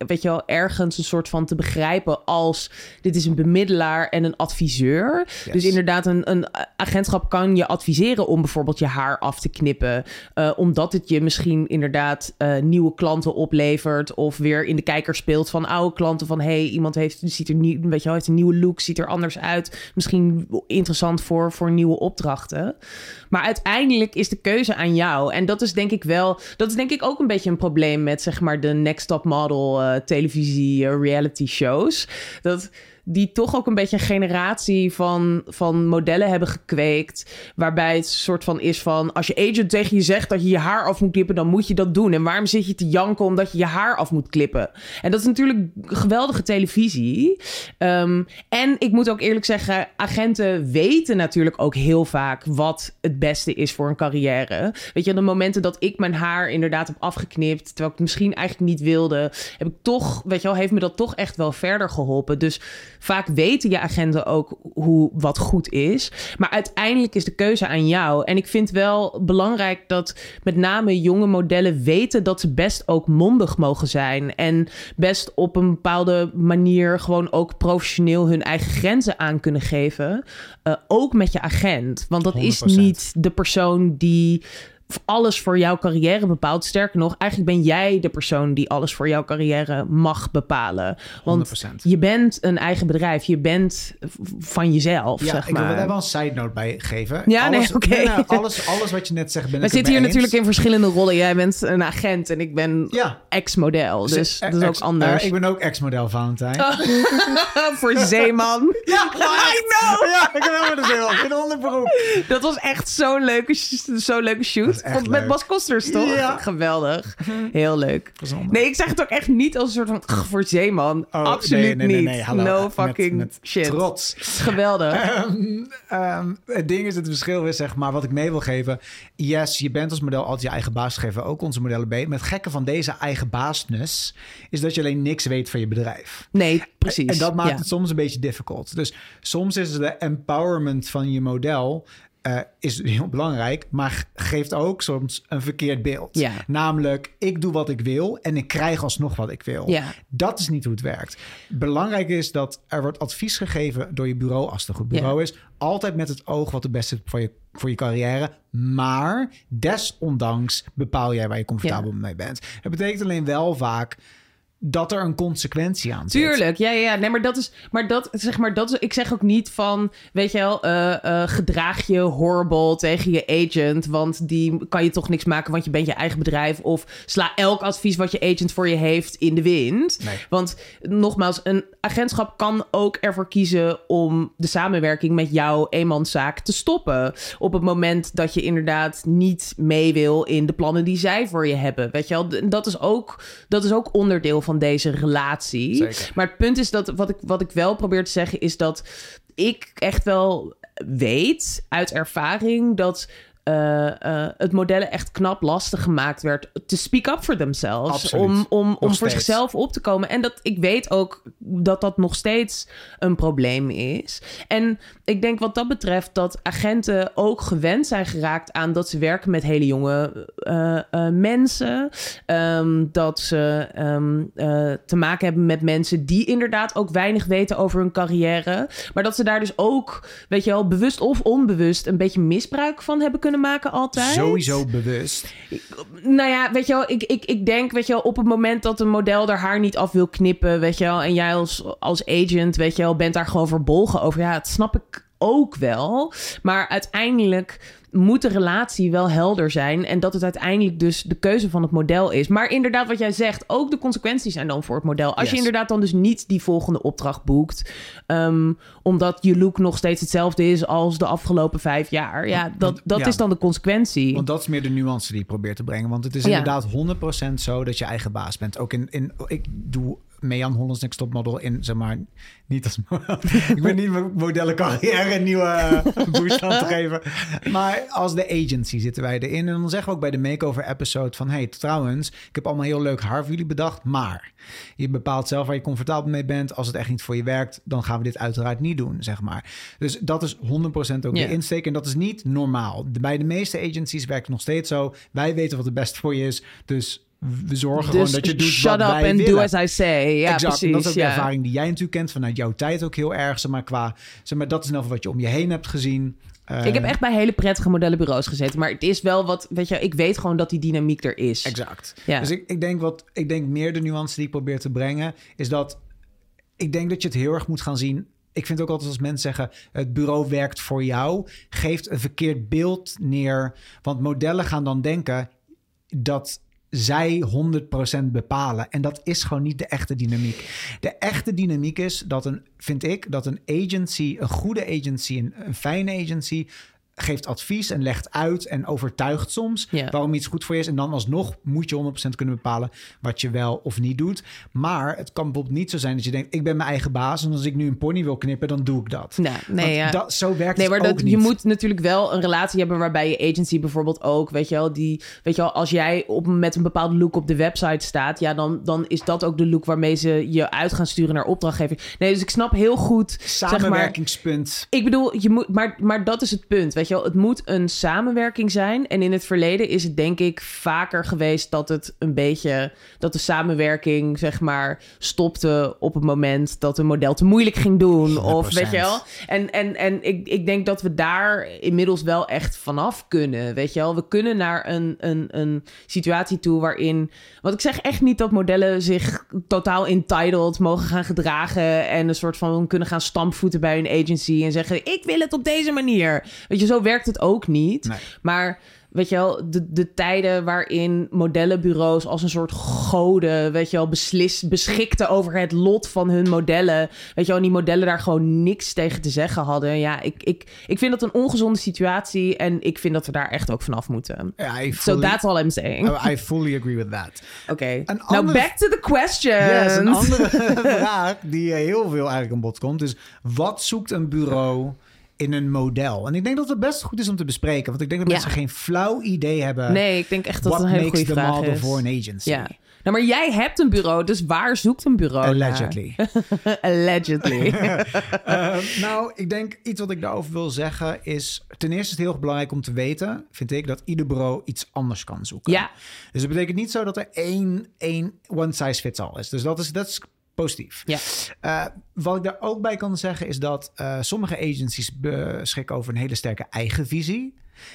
weet je wel, ergens een soort van te begrijpen als dit is een bemiddelaar en een adviseur. Yes. Dus inderdaad, een, een agentschap kan je adviseren om bijvoorbeeld je haar af te knippen. Uh, omdat het je misschien inderdaad uh, nieuwe klanten oplevert of weer in de kijker speelt van oude klanten van hey, iemand heeft, ziet er niet, weet je wel, heeft een nieuwe look, ziet er anders uit. Misschien interessant voor, voor nieuwe opdrachten. Maar uiteindelijk is de keuze aan jou. En dat is denk ik wel, dat is denk ik ook een beetje een probleem met zeg maar de Next Top Model uh, televisie uh, reality shows. Dat die toch ook een beetje een generatie van, van modellen hebben gekweekt. Waarbij het een soort van is van, als je agent tegen je zegt dat je je haar af moet klippen, dan moet je dat doen. En waarom zit je te janken omdat je je haar af moet klippen? En dat is natuurlijk geweldige televisie. Um, en ik moet ook eerlijk zeggen, agenten weten natuurlijk ook heel vaak wat het beste is voor een carrière. Weet je, de momenten dat ik mijn haar inderdaad heb afgeknipt, terwijl ik het misschien eigenlijk niet wilde, heb ik toch, weet je wel, heeft me dat toch echt wel verder geholpen. Dus vaak weten je agenten ook hoe wat goed is. Maar uiteindelijk is de keuze aan jou. En ik vind wel belangrijk dat met name jonge modellen weten dat ze best ook mondig mogen zijn. En best op een bepaalde manier gewoon ook professioneel hun eigen grenzen aan kunnen geven. Uh, ook met je agent. Want dat honderd procent is niet de persoon die alles voor jouw carrière bepaalt. Sterker nog, eigenlijk ben jij de persoon die alles voor jouw carrière mag bepalen. Want honderd procent. Je bent een eigen bedrijf. Je bent van jezelf, ja, zeg ik maar. wil er wel een side note bij geven. Ja, alles, nee, oké. Okay. Nee, nee, alles, alles wat je net zegt, ben We ik zitten hier eens. natuurlijk in verschillende rollen. Jij bent een agent en ik ben ja. ex-model. Dus dus, dat is ook anders. Uh, ik ben ook ex-model, Valentijn. Oh. Voor Zeeman. Ja, I know. Ja, ik ben helemaal de Zeeman. In onderberoep. Dat was echt zo'n leuke, zo'n leuke shoot. Met leuk. Bas Kosters, toch? Ja. Geweldig. Heel leuk. Gezonde. Nee, ik zeg het ook echt niet als een soort van ach, voor Zeeman. Oh, Absoluut nee, nee, nee, niet. nee, hallo. No fucking met, met shit. Trots. Geweldig. Um, um, het ding is, het verschil is zeg maar wat ik mee wil geven. Yes, je bent als model altijd je eigen baas geven. Ook onze modellen ben. Maar het gekke van deze eigen baasness is dat je alleen niks weet van je bedrijf. Nee, precies. En dat maakt ja. het soms een beetje difficult. Dus soms is de empowerment van je model Uh, is heel belangrijk, maar geeft ook soms een verkeerd beeld. Ja. Namelijk, ik doe wat ik wil en ik krijg alsnog wat ik wil. Ja. Dat is niet hoe het werkt. Belangrijk is dat er wordt advies gegeven door je bureau, als het een goed bureau ja. is. Altijd met het oog wat het beste is voor je, voor je carrière. Maar desondanks bepaal jij waar je comfortabel ja. mee bent. Het betekent alleen wel vaak dat er een consequentie aan zit. Tuurlijk, ja, ja. Nee, maar dat is, maar dat, zeg maar, dat is, ik zeg ook niet van, weet je wel, uh, uh, gedraag je horrible tegen je agent, want die kan je toch niks maken, want je bent je eigen bedrijf, of sla elk advies wat je agent voor je heeft in de wind. Nee. Want nogmaals, een agentschap kan ook ervoor kiezen om de samenwerking met jouw eenmanszaak te stoppen op het moment dat je inderdaad niet mee wil in de plannen die zij voor je hebben. Weet je wel, dat is ook, dat is ook onderdeel van van deze relatie. Zeker. Maar het punt is dat wat ik, wat ik wel probeer te zeggen is dat ik echt wel weet uit ervaring dat Uh, uh, het modellen echt knap lastig gemaakt werd te speak up for themselves. Absoluut. Om, om, om voor steeds. zichzelf op te komen. En dat ik weet ook dat dat nog steeds een probleem is. En ik denk wat dat betreft dat agenten ook gewend zijn geraakt aan dat ze werken met hele jonge uh, uh, mensen. Um, dat ze um, uh, te maken hebben met mensen die inderdaad ook weinig weten over hun carrière. Maar dat ze daar dus ook, weet je wel, bewust of onbewust een beetje misbruik van hebben kunnen maken altijd. Sowieso bewust. Nou ja, weet je wel, ik, ik, ik denk, weet je wel, op het moment dat een model haar haar niet af wil knippen, weet je wel, en jij als, als agent, weet je wel, bent daar gewoon verbolgen over. Ja, dat snap ik ook wel. Maar uiteindelijk moet de relatie wel helder zijn en dat het uiteindelijk dus de keuze van het model is. Maar inderdaad, wat jij zegt, ook de consequenties zijn dan voor het model. Als yes. je inderdaad dan dus niet die volgende opdracht boekt, um, omdat je look nog steeds hetzelfde is als de afgelopen vijf jaar. Ja, dat, dat ja. is dan de consequentie. Want dat is meer de nuance die je probeert te brengen. Want het is ja. inderdaad honderd procent zo dat je eigen baas bent. Ook in, in ik doe mee aan Holland's Next Top Model in, zeg maar, niet als ik ben niet mijn modellencarrière een nieuwe boost aan te geven. Maar als de agency zitten wij erin. En dan zeggen we ook bij de makeover episode van, hey, trouwens, ik heb allemaal heel leuk haar voor jullie bedacht, maar je bepaalt zelf waar je comfortabel mee bent. Als het echt niet voor je werkt, dan gaan we dit uiteraard niet doen, zeg maar. Dus dat is honderd procent ook yeah. de insteek. En dat is niet normaal. Bij de meeste agencies werkt het nog steeds zo. Wij weten wat het beste voor je is, dus we zorgen dus gewoon dat je doet shut wat up wij and willen. do as I say. Ja, exact. precies. En dat is ook ja. de ervaring die jij natuurlijk kent vanuit jouw tijd ook heel erg. Zeg maar, qua, zeg maar, dat is nou wat je om je heen hebt gezien. Uh, Ik heb echt bij hele prettige modellenbureaus gezeten. Maar het is wel wat, weet je, ik weet gewoon dat die dynamiek er is. Exact. Ja. Dus ik, ik, denk wat, ik denk meer de nuance die ik probeer te brengen, is dat ik denk dat je het heel erg moet gaan zien. Ik vind ook altijd als mensen zeggen, het bureau werkt voor jou, geeft een verkeerd beeld neer. Want modellen gaan dan denken dat zij honderd procent bepalen. En dat is gewoon niet de echte dynamiek. De echte dynamiek is dat een, vind ik, dat een agency, een goede agency, een, een fijne agency, geeft advies en legt uit en overtuigt soms Ja. waarom iets goed voor je is. En dan alsnog moet je honderd procent kunnen bepalen wat je wel of niet doet. Maar het kan bijvoorbeeld niet zo zijn dat je denkt, ik ben mijn eigen baas en als ik nu een pony wil knippen, dan doe ik dat. Nou, nee, Want ja. dat, zo werkt Nee, het maar ook dat, niet. je moet natuurlijk wel een relatie hebben waarbij je agency bijvoorbeeld ook, weet je wel, die, weet je wel, als jij op, met een bepaalde look op de website staat, ja, dan, dan is dat ook de look waarmee ze je uit gaan sturen naar opdrachtgeving. Nee, dus ik snap heel goed, Samenwerkingspunt. zeg maar, ik bedoel, je moet, maar, maar dat is het punt, weet je wel. Het moet een samenwerking zijn. En in het verleden is het denk ik vaker geweest dat het een beetje, dat de samenwerking, zeg maar, stopte op het moment dat een model te moeilijk ging doen. honderd procent. Of weet je wel. En, en, en ik, ik denk dat we daar inmiddels wel echt vanaf kunnen. Weet je wel, we kunnen naar een, een, een situatie toe waarin. Want ik zeg echt niet dat modellen zich totaal entitled mogen gaan gedragen. En een soort van kunnen gaan stampvoeten bij hun agency. En zeggen: ik wil het op deze manier. Weet je, zo werkt het ook niet. Nee. Maar. Weet je wel, de, de tijden waarin modellenbureaus als een soort goden, weet je wel, beslis, beschikten over het lot van hun modellen. Weet je wel, en die modellen daar gewoon niks tegen te zeggen hadden. Ja, ik, ik, ik vind dat een ongezonde situatie en ik vind dat we daar echt ook vanaf moeten. Ja, I So fully- that's all I'm saying. I fully agree with that. Oké, okay. Een now andere- back to the questions. Yes, een andere vraag die heel veel eigenlijk aan bod komt is: wat zoekt een bureau in een model? En ik denk dat het best goed is om te bespreken, want ik denk dat Ja. mensen geen flauw idee hebben. Nee, ik denk echt dat What het een hele makes goede the vraag model is. for an agency? Ja. Nou, maar jij hebt een bureau, dus waar zoekt een bureau naar? Allegedly. Allegedly. Uh, nou, ik denk iets wat ik daarover wil zeggen is, ten eerste is het heel erg belangrijk om te weten, vind ik, dat ieder bureau iets anders kan zoeken. Ja. Dus dat betekent niet zo dat er één, één one size fits all is. Dus dat is, dat is positief. Ja. Uh, wat ik daar ook bij kan zeggen is dat uh, sommige agencies beschikken over een hele sterke eigen visie.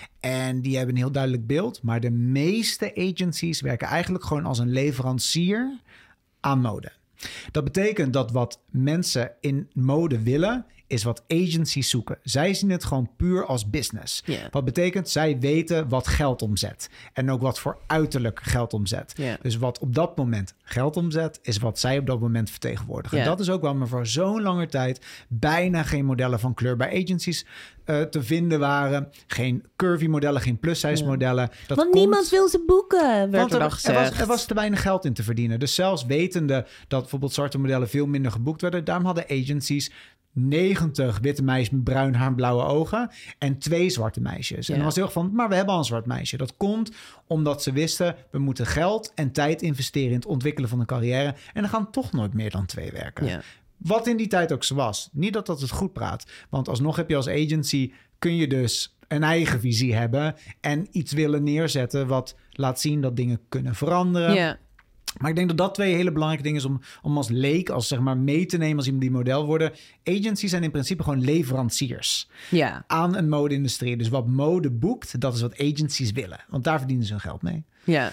En die hebben een heel duidelijk beeld. Maar de meeste agencies werken eigenlijk gewoon als een leverancier aan mode. Dat betekent dat wat mensen in mode willen, is wat agencies zoeken. Zij zien het gewoon puur als business. Yeah. Wat betekent, zij weten wat geld omzet. En ook wat voor uiterlijk geld omzet. Yeah. Dus wat op dat moment geld omzet, is wat zij op dat moment vertegenwoordigen. Yeah. En dat is ook waarom er voor zo'n lange tijd bijna geen modellen van kleur bij agencies uh, te vinden waren. Geen curvy modellen, geen plus-size Yeah. modellen. Dat Want komt... niemand wil ze boeken, werd Want er er, dan er, gezegd. was, er was te weinig geld in te verdienen. Dus zelfs wetende dat bijvoorbeeld zwarte modellen veel minder geboekt werden, daarom hadden agencies negentig witte meisjes met bruin haar en blauwe ogen en twee zwarte meisjes. En Ja. dan was heel erg van, maar we hebben al een zwart meisje. Dat komt omdat ze wisten, we moeten geld en tijd investeren in het ontwikkelen van een carrière en er gaan toch nooit meer dan twee werken. Ja. Wat in die tijd ook zo was. Niet dat dat het goed praat. Want alsnog heb je als agency, kun je dus een eigen visie hebben en iets willen neerzetten wat laat zien dat dingen kunnen veranderen. Ja. Maar ik denk dat dat twee hele belangrijke dingen is om, om als leek, als zeg maar mee te nemen als iemand die model worden. Agencies zijn in principe gewoon leveranciers Ja. aan een mode-industrie. Dus wat mode boekt, dat is wat agencies willen. Want daar verdienen ze hun geld mee. Ja,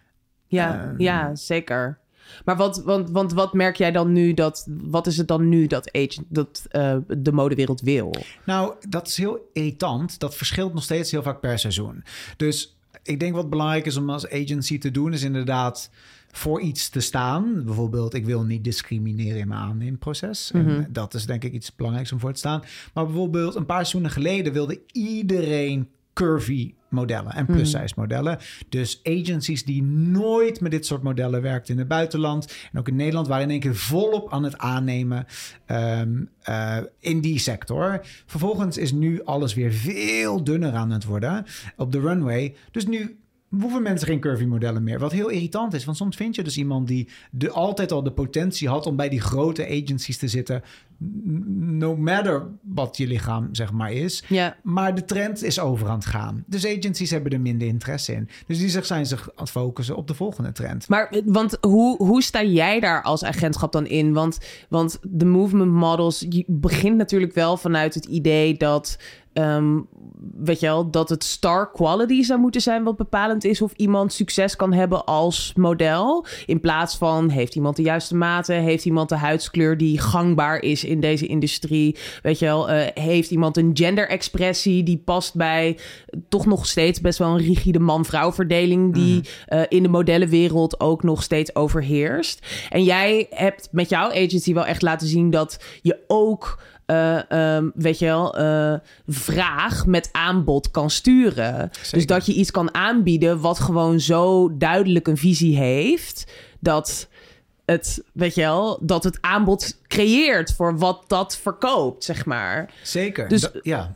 ja, Um, ja, zeker. Maar wat, want, want wat merk jij dan nu dat, wat is het dan nu dat, agent, dat uh, de modewereld wil? Nou, dat is heel irritant. Dat verschilt nog steeds heel vaak per seizoen. Dus ik denk wat belangrijk is om als agency te doen, is inderdaad voor iets te staan. Bijvoorbeeld, ik wil niet discrimineren in mijn aanneemproces. Mm-hmm. En dat is denk ik iets belangrijks om voor te staan. Maar bijvoorbeeld een paar seizoenen geleden wilde iedereen curvy modellen en plus-size modellen. Dus agencies die nooit met dit soort modellen werkten in het buitenland en ook in Nederland waren in één keer volop aan het aannemen um, uh, in die sector. Vervolgens is nu alles weer veel dunner aan het worden op de runway. Dus nu hoeven mensen geen curvy modellen meer. Wat heel irritant is, want soms vind je dus iemand die de, altijd al de potentie had om bij die grote agencies te zitten, no matter wat je lichaam zeg maar is. Ja. Maar de trend is over aan het gaan. Dus agencies hebben er minder interesse in. Dus die zich zijn zich aan het focussen op de volgende trend. Maar want hoe, hoe sta jij daar als agentschap dan in? Want, want de movement models je begint natuurlijk wel vanuit het idee dat... Um, weet je wel, dat het star quality zou moeten zijn wat bepalend is of iemand succes kan hebben als model. In plaats van, heeft iemand de juiste maten? Heeft iemand de huidskleur die gangbaar is in deze industrie? Weet je wel, uh, heeft iemand een genderexpressie die past bij toch nog steeds best wel een rigide man-vrouw verdeling die mm. uh, in de modellenwereld ook nog steeds overheerst. En jij hebt met jouw agency wel echt laten zien dat je ook... Uh, um, weet je wel, uh, vraag met aanbod kan sturen. Zeker. Dus dat je iets kan aanbieden wat gewoon zo duidelijk een visie heeft, dat het, weet je wel, dat het aanbod creëert voor wat dat verkoopt, zeg maar. Zeker, dus, da- ja.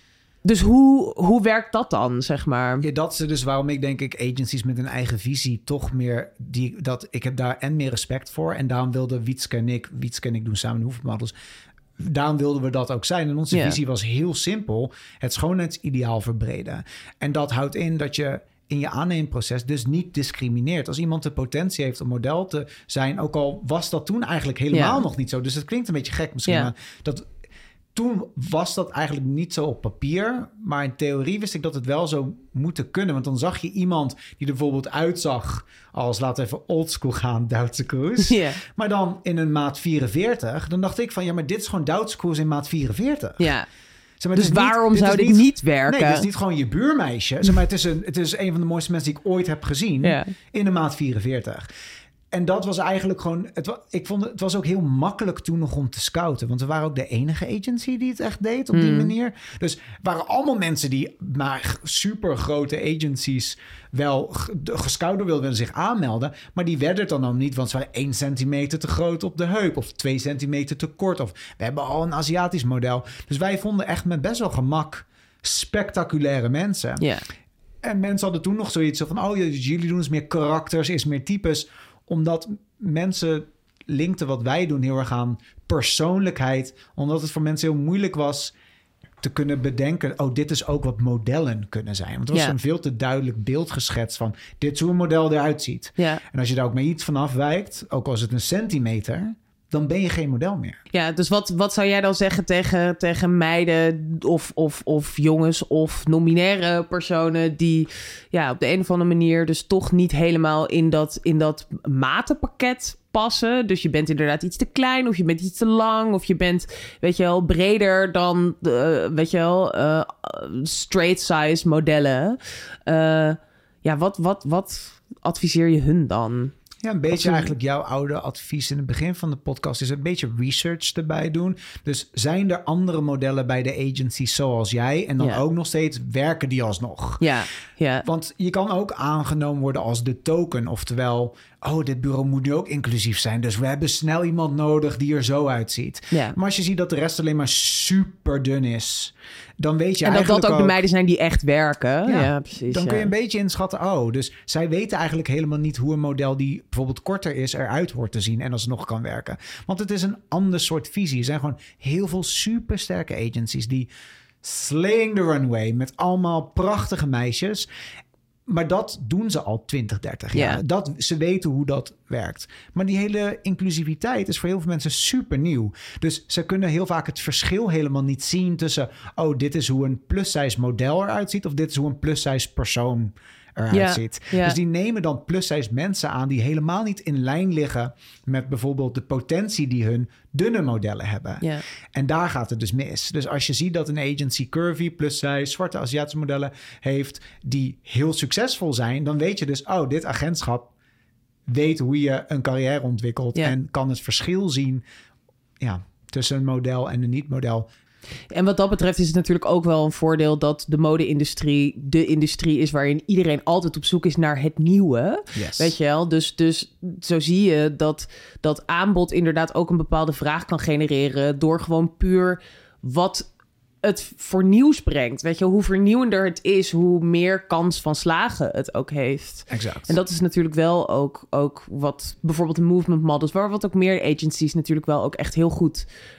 Dus hoe, hoe werkt dat dan, zeg maar? Ja, dat is dus waarom ik denk ik agencies met een eigen visie toch meer... Die, dat, ik heb daar en meer respect voor. En daarom wilde Wietske en ik... Wietske en ik doen samen de hoevenmodels... Daarom wilden we dat ook zijn. En onze yeah. visie was heel simpel. Het schoonheidsideaal verbreden. En dat houdt in dat je in je aanneemproces dus niet discrimineert. Als iemand de potentie heeft om model te zijn... ook al was dat toen eigenlijk helemaal yeah. nog niet zo. Dus het klinkt een beetje gek misschien. Yeah. Maar dat, toen was dat eigenlijk niet zo op papier. Maar in theorie wist ik dat het wel zou moeten kunnen. Want dan zag je iemand die er bijvoorbeeld uitzag... als, laten we even oldschool gaan, Duitse Kroes. Yeah. Maar dan in een maat vierenveertig. Dan dacht ik van, ja, maar dit is gewoon Duitse Kroes in maat vierenveertig. Ja. Zeg maar, dus waarom niet, zou dit niet, niet werken? Nee, het is niet gewoon je buurmeisje. Zeg maar, het, is een, het is een van de mooiste mensen die ik ooit heb gezien... Yeah. in een maat vierenveertig. En dat was eigenlijk gewoon... Het was, ik vond het, het was ook heel makkelijk toen nog om te scouten. Want we waren ook de enige agency die het echt deed op mm. die manier. Dus er waren allemaal mensen die maar super grote agencies... wel gescout wilden zich aanmelden. Maar die werden het dan dan niet. Want ze waren één centimeter te groot op de heup. Of twee centimeter te kort. Of we hebben al een Aziatisch model. Dus wij vonden echt met best wel gemak spectaculaire mensen. Yeah. En mensen hadden toen nog zoiets van... oh, jullie doen eens meer karakters, is meer types... Omdat mensen linkten wat wij doen heel erg aan persoonlijkheid. Omdat het voor mensen heel moeilijk was te kunnen bedenken... oh, dit is ook wat modellen kunnen zijn. Want er was ja. een veel te duidelijk beeld geschetst van... dit is hoe een model eruit ziet. Ja. En als je daar ook maar iets van afwijkt... ook al is het een centimeter... dan ben je geen model meer. Ja, dus wat, wat zou jij dan zeggen tegen, tegen meiden of, of, of jongens of non-binaire personen... die ja, op de een of andere manier dus toch niet helemaal in dat, in dat matenpakket passen? Dus je bent inderdaad iets te klein of je bent iets te lang... of je bent, weet je wel, breder dan, uh, weet je wel, uh, straight size modellen. Uh, ja, wat, wat, wat adviseer je hun dan? Ja, een beetje eigenlijk jouw oude advies in het begin van de podcast... is een beetje research erbij doen. Dus zijn er andere modellen bij de agencies zoals jij... en dan ja. ook nog steeds werken die alsnog? Ja, ja. Want je kan ook aangenomen worden als de token. Oftewel, oh, dit bureau moet nu ook inclusief zijn... dus we hebben snel iemand nodig die er zo uitziet. Ja. Maar als je ziet dat de rest alleen maar super dun is... dan weet je en eigenlijk dat dat ook, ook de meiden zijn die echt werken. Ja, ja precies. Dan ja. kun je een beetje inschatten... oh, dus zij weten eigenlijk helemaal niet... hoe een model die bijvoorbeeld korter is... eruit hoort te zien en alsnog kan werken. Want het is een ander soort visie. Er zijn gewoon heel veel supersterke agencies... die slaying the runway... met allemaal prachtige meisjes... Maar dat doen ze al twintig, dertig jaar. Ja. Dat, ze weten hoe dat werkt. Maar die hele inclusiviteit is voor heel veel mensen super nieuw. Dus ze kunnen heel vaak het verschil helemaal niet zien tussen... oh, dit is hoe een plus-size model eruit ziet... of dit is hoe een plus-size persoon eruit ja. ziet. Ja. Dus die nemen dan plus-size mensen aan... die helemaal niet in lijn liggen met bijvoorbeeld de potentie... die hun dunne modellen hebben. Ja. En daar gaat het dus mis. Dus als je ziet dat een agency curvy, plus-size, zwarte Aziatische modellen heeft... die heel succesvol zijn, dan weet je dus... oh, dit agentschap weet hoe je een carrière ontwikkelt... Ja. en kan het verschil zien ja, tussen een model en een niet-model... En wat dat betreft is het natuurlijk ook wel een voordeel... dat de mode-industrie de industrie is... waarin iedereen altijd op zoek is naar het nieuwe. Yes. Weet je wel? Dus, dus zo zie je dat, dat aanbod inderdaad ook een bepaalde vraag kan genereren... door gewoon puur wat het voor nieuws brengt. Weet je, hoe vernieuwender het is... hoe meer kans van slagen het ook heeft. Exact. En dat is natuurlijk wel ook, ook wat bijvoorbeeld de movement models... waar wat ook meer agencies natuurlijk wel ook echt heel goed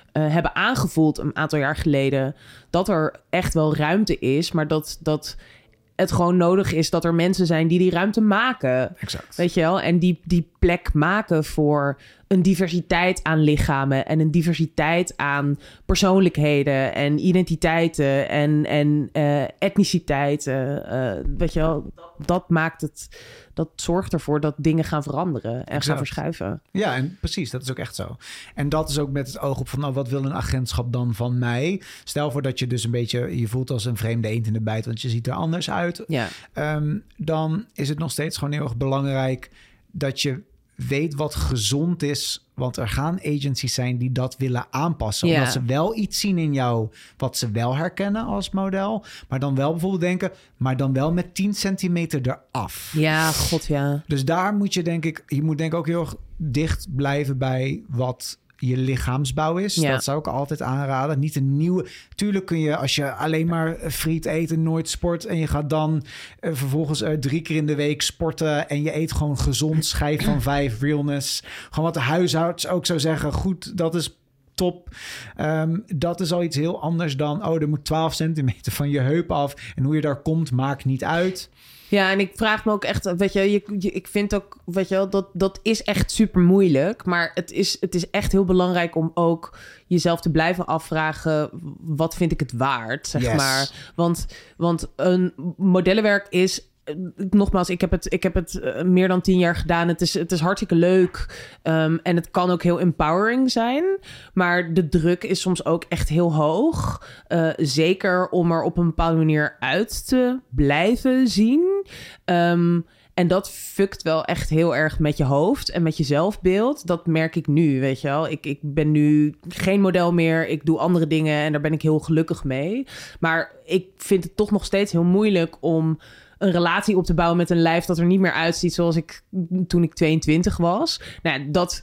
uh, hebben aangevoeld een aantal jaar geleden dat er echt wel ruimte is, maar dat, dat het gewoon nodig is dat er mensen zijn die die ruimte maken. Exact. Weet je wel? En die, die plek maken voor een diversiteit aan lichamen en een diversiteit aan persoonlijkheden en identiteiten en, en uh, etniciteiten. Uh, weet je wel, dat maakt het, dat zorgt ervoor dat dingen gaan veranderen en exact. gaan verschuiven. Ja, en precies, dat is ook echt zo. En dat is ook met het oog op van, nou, wat wil een agentschap dan van mij? Stel voor dat je dus een beetje, je voelt als een vreemde eend in de bijt, want je ziet er anders uit. Ja. Um, dan is het nog steeds gewoon heel erg belangrijk dat je weet wat gezond is. Want er gaan agencies zijn die dat willen aanpassen. Ja. Omdat ze wel iets zien in jou wat ze wel herkennen als model. Maar dan wel bijvoorbeeld denken, maar dan wel met tien centimeter eraf. Ja, god ja. Dus daar moet je denk ik, je moet denk ik ook heel erg dicht blijven bij wat je lichaamsbouw is. Ja. Dat zou ik altijd aanraden. Niet een nieuwe. Tuurlijk kun je, als je alleen maar friet eet en nooit sport en je gaat dan uh, vervolgens uh, drie keer in de week sporten en je eet gewoon gezond, schijf van vijf, realness. Gewoon wat de huisarts ook zou zeggen. Goed, dat is top. Um, dat is al iets heel anders dan, oh, er moet twaalf centimeter van je heup af en hoe je daar komt maakt niet uit. Ja, en ik vraag me ook echt, weet je, je, je ik vind ook, weet je wel, dat, dat is echt super moeilijk. Maar het is, het is echt heel belangrijk om ook jezelf te blijven afvragen, wat vind ik het waard, zeg yes. maar. Want, want een modellenwerk is, nogmaals, ik heb het, ik heb het uh, meer dan tien jaar gedaan. Het is, het is hartstikke leuk. Um, en het kan ook heel empowering zijn. Maar de druk is soms ook echt heel hoog. Uh, zeker om er op een bepaalde manier uit te blijven zien. Um, en dat fuckt wel echt heel erg met je hoofd en met je zelfbeeld. Dat merk ik nu, weet je wel. Ik, ik ben nu geen model meer. Ik doe andere dingen en daar ben ik heel gelukkig mee. Maar ik vind het toch nog steeds heel moeilijk om een relatie op te bouwen met een lijf dat er niet meer uitziet zoals ik toen ik tweeëntwintig was. Nou, dat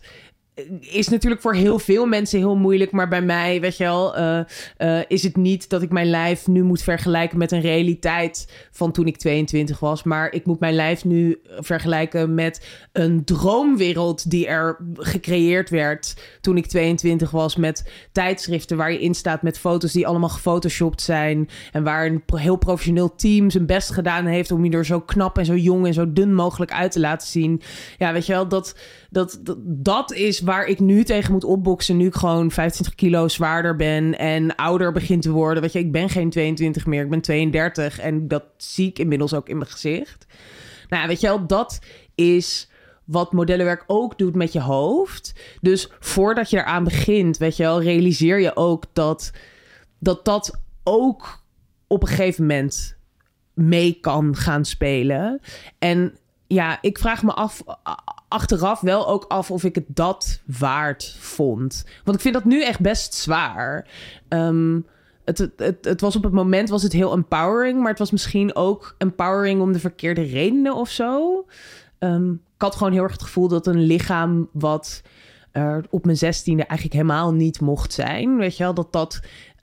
is natuurlijk voor heel veel mensen heel moeilijk. Maar bij mij, weet je wel, uh, uh, is het niet dat ik mijn lijf nu moet vergelijken met een realiteit van toen ik tweeëntwintig was. Maar ik moet mijn lijf nu vergelijken met een droomwereld die er gecreëerd werd toen ik tweeëntwintig was. Met tijdschriften waar je in staat met foto's die allemaal gefotoshopt zijn. En waar een heel professioneel team zijn best gedaan heeft om je er zo knap en zo jong en zo dun mogelijk uit te laten zien. Ja, weet je wel, dat, dat, dat, dat is waar ik nu tegen moet opboksen, nu ik gewoon vijfentwintig kilo zwaarder ben en ouder begint te worden. Weet je, ik ben geen tweeëntwintig meer, ik ben tweeëndertig en dat zie ik inmiddels ook in mijn gezicht. Nou ja, weet je wel, dat is wat modellenwerk ook doet met je hoofd. Dus voordat je eraan begint, weet je wel, realiseer je ook dat dat, dat ook op een gegeven moment mee kan gaan spelen. En ja, ik vraag me af, achteraf wel ook af of ik het dat waard vond. Want ik vind dat nu echt best zwaar. Um, het, het, het, het was op het moment was het heel empowering, maar het was misschien ook empowering om de verkeerde redenen of zo. Um, ik had gewoon heel erg het gevoel dat een lichaam wat er op mijn zestiende eigenlijk helemaal niet mocht zijn, weet je wel, dat dat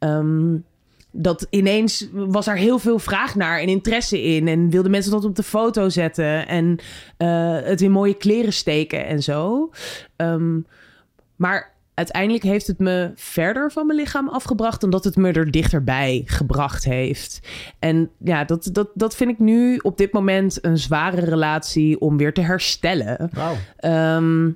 Um, dat ineens was er heel veel vraag naar en interesse in. En wilden mensen dat op de foto zetten. En uh, het in mooie kleren steken en zo. Um, maar uiteindelijk heeft het me verder van mijn lichaam afgebracht dan dat het me er dichterbij gebracht heeft. En ja, dat, dat, dat vind ik nu op dit moment een zware relatie om weer te herstellen. Wauw. Um,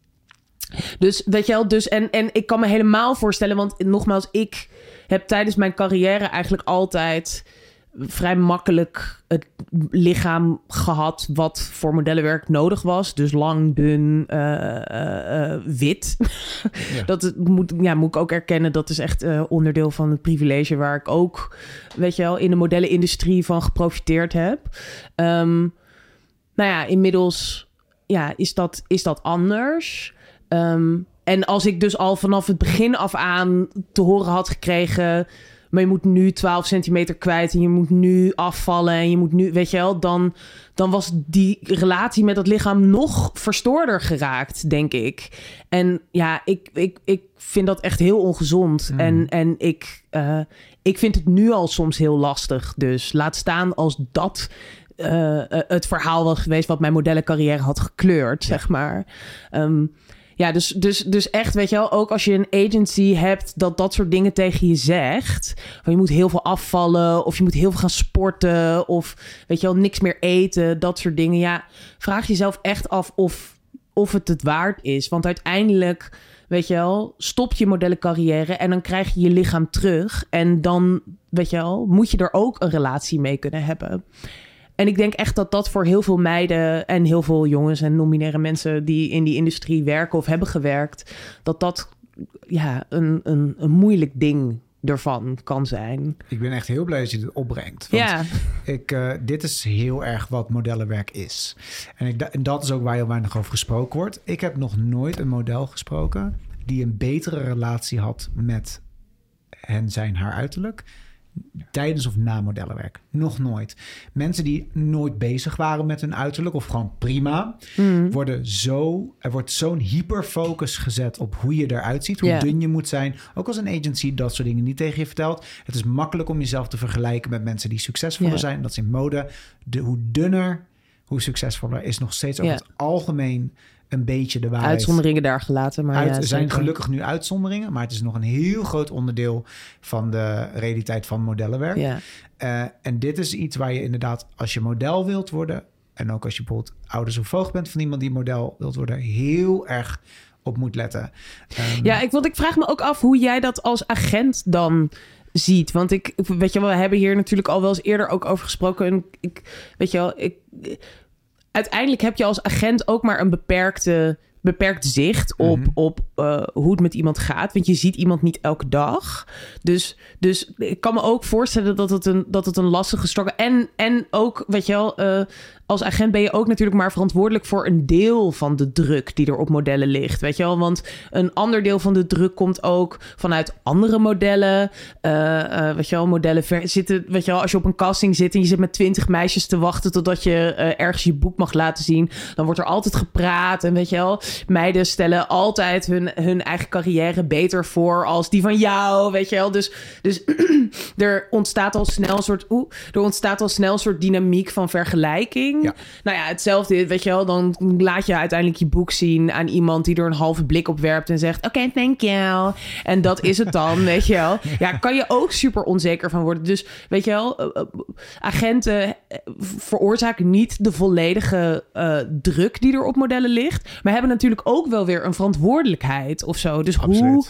dus weet je wel, dus en, en ik kan me helemaal voorstellen, want nogmaals, ik heb tijdens mijn carrière eigenlijk altijd vrij makkelijk het lichaam gehad wat voor modellenwerk nodig was. Dus lang, dun, uh, uh, uh, wit. Ja. Dat moet, ja, moet ik ook erkennen. Dat is echt uh, onderdeel van het privilege waar ik ook, weet je wel, in de modellenindustrie van geprofiteerd heb. Um, nou ja, inmiddels ja, is dat, is dat anders. Um, en als ik dus al vanaf het begin af aan te horen had gekregen, maar je moet nu twaalf centimeter kwijt en je moet nu afvallen en je moet nu, weet je wel, dan, dan was die relatie met dat lichaam nog verstoorder geraakt, denk ik. En ja, ik, ik, ik vind dat echt heel ongezond. Mm. En, en ik, uh, ik vind het nu al soms heel lastig. Dus laat staan als dat Uh, uh, het verhaal was geweest wat mijn modellencarrière had gekleurd, ja. zeg maar. Um, Ja, dus, dus, dus echt, weet je wel, ook als je een agency hebt dat dat soort dingen tegen je zegt. Van je moet heel veel afvallen of je moet heel veel gaan sporten of weet je wel, niks meer eten, dat soort dingen. Ja, vraag jezelf echt af of, of het het waard is. Want uiteindelijk, weet je wel, stop je modellencarrière en dan krijg je je lichaam terug. En dan, weet je wel, moet je er ook een relatie mee kunnen hebben. En ik denk echt dat dat voor heel veel meiden en heel veel jongens en non-binaire mensen die in die industrie werken of hebben gewerkt, dat dat ja, een, een, een moeilijk ding ervan kan zijn. Ik ben echt heel blij dat je dit opbrengt. Want ja. ik, uh, dit is heel erg wat modellenwerk is. En, ik, en dat is ook waar heel weinig over gesproken wordt. Ik heb nog nooit een model gesproken die een betere relatie had met hen zijn haar uiterlijk tijdens of na modellenwerk. Nog nooit. Mensen die nooit bezig waren met hun uiterlijk of gewoon prima, mm. worden zo, er wordt zo'n hyperfocus gezet op hoe je eruit ziet, hoe yeah. dun je moet zijn. Ook als een agency dat soort dingen niet tegen je vertelt. Het is makkelijk om jezelf te vergelijken met mensen die succesvoller yeah. zijn. Dat is in mode. De, hoe dunner, hoe succesvoller is nog steeds over yeah. het algemeen een beetje de waarheid. Uitzonderingen daar gelaten. Maar Uit, ja, er zijn gelukkig nu uitzonderingen, maar het is nog een heel groot onderdeel van de realiteit van modellenwerk. Ja. Uh, en dit is iets waar je inderdaad, als je model wilt worden, en ook als je bijvoorbeeld ouders of voogd bent van iemand die model wilt worden, heel erg op moet letten. Um, ja, ik, want ik vraag me ook af hoe jij dat als agent dan ziet. Want ik, weet je wel, we hebben hier natuurlijk al wel eens eerder ook over gesproken. En ik, weet je wel, ik... uiteindelijk heb je als agent ook maar een beperkte, beperkt zicht op, mm-hmm. op uh, hoe het met iemand gaat. Want je ziet iemand niet elke dag. Dus, dus ik kan me ook voorstellen dat het een, dat het een lastige struggle... En, en ook, weet je wel, uh, als agent ben je ook natuurlijk maar verantwoordelijk voor een deel van de druk die er op modellen ligt. Weet je wel, want een ander deel van de druk komt ook vanuit andere modellen. Uh, uh, weet je wel, modellen ver- zitten, weet je wel, als je op een casting zit en je zit met twintig meisjes te wachten totdat je uh, ergens je boek mag laten zien, dan wordt er altijd gepraat. En weet je wel, meiden stellen altijd hun, hun eigen carrière beter voor als die van jou, weet je wel. Dus, dus er ontstaat al snel een soort, oeh, er ontstaat al snel een soort dynamiek van vergelijking. Ja. Nou ja, hetzelfde, weet je wel, dan laat je uiteindelijk je boek zien aan iemand die er een halve blik op werpt en zegt, oké, okay, thank you. En dat is het dan, weet je wel. Ja, kan je ook super onzeker van worden. Dus, weet je wel, uh, agenten veroorzaken niet de volledige uh, druk die er op modellen ligt, maar hebben natuurlijk ook wel weer een verantwoordelijkheid of zo. Dus Absoluut. hoe...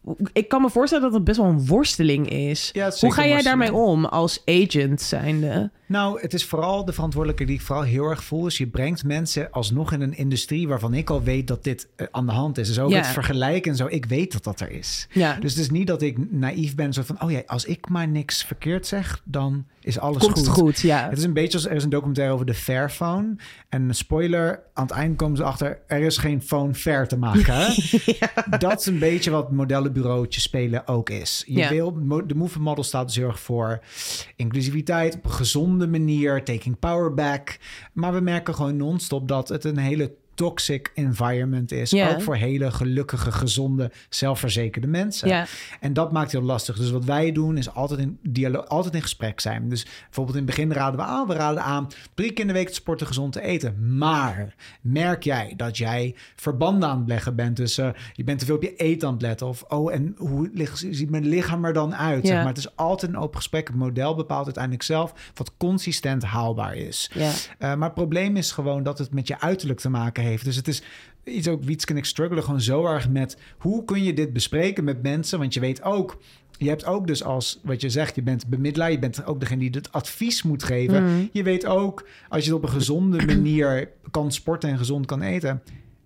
Ik kan me voorstellen dat het best wel een worsteling is. Ja, hoe ga jij daarmee om als agent zijnde? Nou, het is vooral de verantwoordelijkheid die ik vooral heel erg voel. Is je brengt mensen alsnog in een industrie waarvan ik al weet dat dit uh, aan de hand is. Dus ook ja. het vergelijken en zo. Ik weet dat dat er is. Ja. Dus het is niet dat ik naïef ben. Zo van, oh ja, als ik maar niks verkeerd zeg, dan is alles Komt goed. Het goed, ja. Het is een beetje als er is een documentaire over de Fairphone. En een spoiler, aan het eind komen ze achter, er is geen phone fair te maken. Hè? ja. Dat is een beetje wat modellenbureautjes spelen ook is. Je ja. wil, de Movement Model staat dus heel erg voor inclusiviteit op een gezonde manier, taking power back. Maar we merken gewoon non-stop dat het een hele toxic environment is. Yeah. Ook voor hele gelukkige, gezonde, zelfverzekerde mensen. Yeah. En dat maakt het heel lastig. Dus wat wij doen is altijd in dialoog, altijd in gesprek zijn. Dus bijvoorbeeld in het begin raden we aan, we raden aan drie keer in de week te sporten, gezond te eten. Maar merk jij dat jij verbanden aan het leggen bent? Dus uh, je bent te veel op je eten aan het letten. Of oh, en hoe ligt, ziet mijn lichaam er dan uit? Yeah. Zeg maar. Het is altijd een open gesprek. Het model bepaalt uiteindelijk zelf wat consistent haalbaar is. Yeah. Uh, maar het probleem is gewoon dat het met je uiterlijk te maken heeft. Heeft. Dus het is iets ook, Wietske en ik struggelen gewoon zo erg met hoe kun je dit bespreken met mensen? Want je weet ook, je hebt ook dus als, wat je zegt, je bent bemiddelaar, je bent ook degene die het advies moet geven. Mm. Je weet ook, als je het op een gezonde manier kan sporten en gezond kan eten,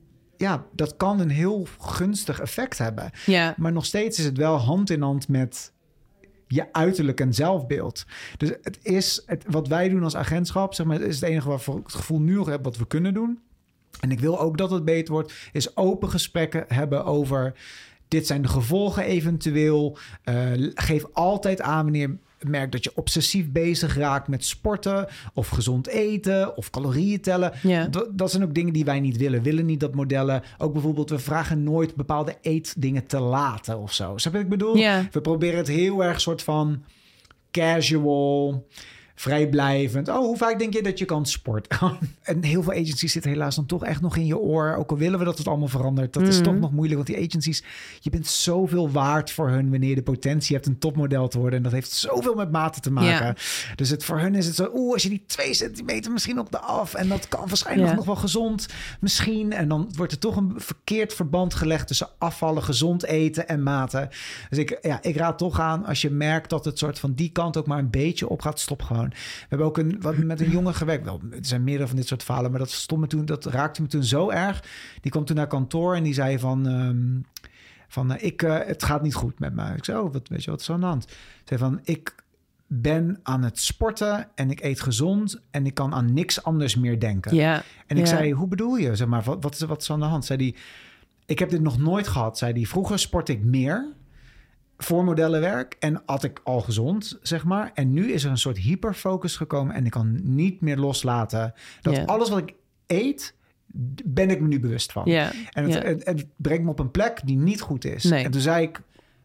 ja, dat kan een heel gunstig effect hebben. Yeah. Maar nog steeds is het wel hand in hand met je uiterlijk en zelfbeeld. Dus het is, het, wat wij doen als agentschap, zeg maar, is het enige waarvoor ik het gevoel nu nog heb wat we kunnen doen. En ik wil ook dat het beter wordt, is open gesprekken hebben over dit zijn de gevolgen eventueel. Uh, geef altijd aan wanneer je merkt dat je obsessief bezig raakt met sporten of gezond eten of calorieën tellen. Yeah. Dat, dat zijn ook dingen die wij niet willen. We willen niet dat modellen, ook bijvoorbeeld, we vragen nooit bepaalde eetdingen te laten of zo. Snap je wat ik bedoel? Yeah. We proberen het heel erg soort van casual, vrijblijvend. Oh, hoe vaak denk je dat je kan sporten? En heel veel agencies zitten helaas dan toch echt nog in je oor. Ook al willen we dat het allemaal verandert. Dat mm. is toch nog moeilijk. Want die agencies, je bent zoveel waard voor hun wanneer je de potentie hebt een topmodel te worden. En dat heeft zoveel met maten te maken. Ja. Dus het, voor hun is het zo, oeh, als je die twee centimeter misschien op de af. En dat kan waarschijnlijk ja. nog wel gezond. Misschien. En dan wordt er toch een verkeerd verband gelegd tussen afvallen, gezond eten en maten. Dus ik, ja, ik raad toch aan, als je merkt dat het soort van die kant ook maar een beetje op gaat, stop gewoon. We hebben ook een, wat met een jongen gewerkt. Wel, er zijn meerdere van dit soort verhalen, maar dat stond me toen, dat raakte me toen zo erg. Die kwam toen naar kantoor en die zei van, um, van uh, ik, uh, het gaat niet goed met me. Ik zei, oh, wat, weet je, wat is er aan de hand? Zei van, ik ben aan het sporten en ik eet gezond en ik kan aan niks anders meer denken. Ja, en ik ja. zei, hoe bedoel je? Zeg maar, wat, wat, is, wat is aan de hand? Zei die, ik heb dit nog nooit gehad. Zei die, vroeger sportte ik meer voor modellenwerk en at ik al gezond, zeg maar. En nu is er een soort hyperfocus gekomen en ik kan niet meer loslaten dat yeah. alles wat ik eet, ben ik me nu bewust van. Yeah. En, het, yeah. en, en het brengt me op een plek die niet goed is. Nee. En toen zei ik,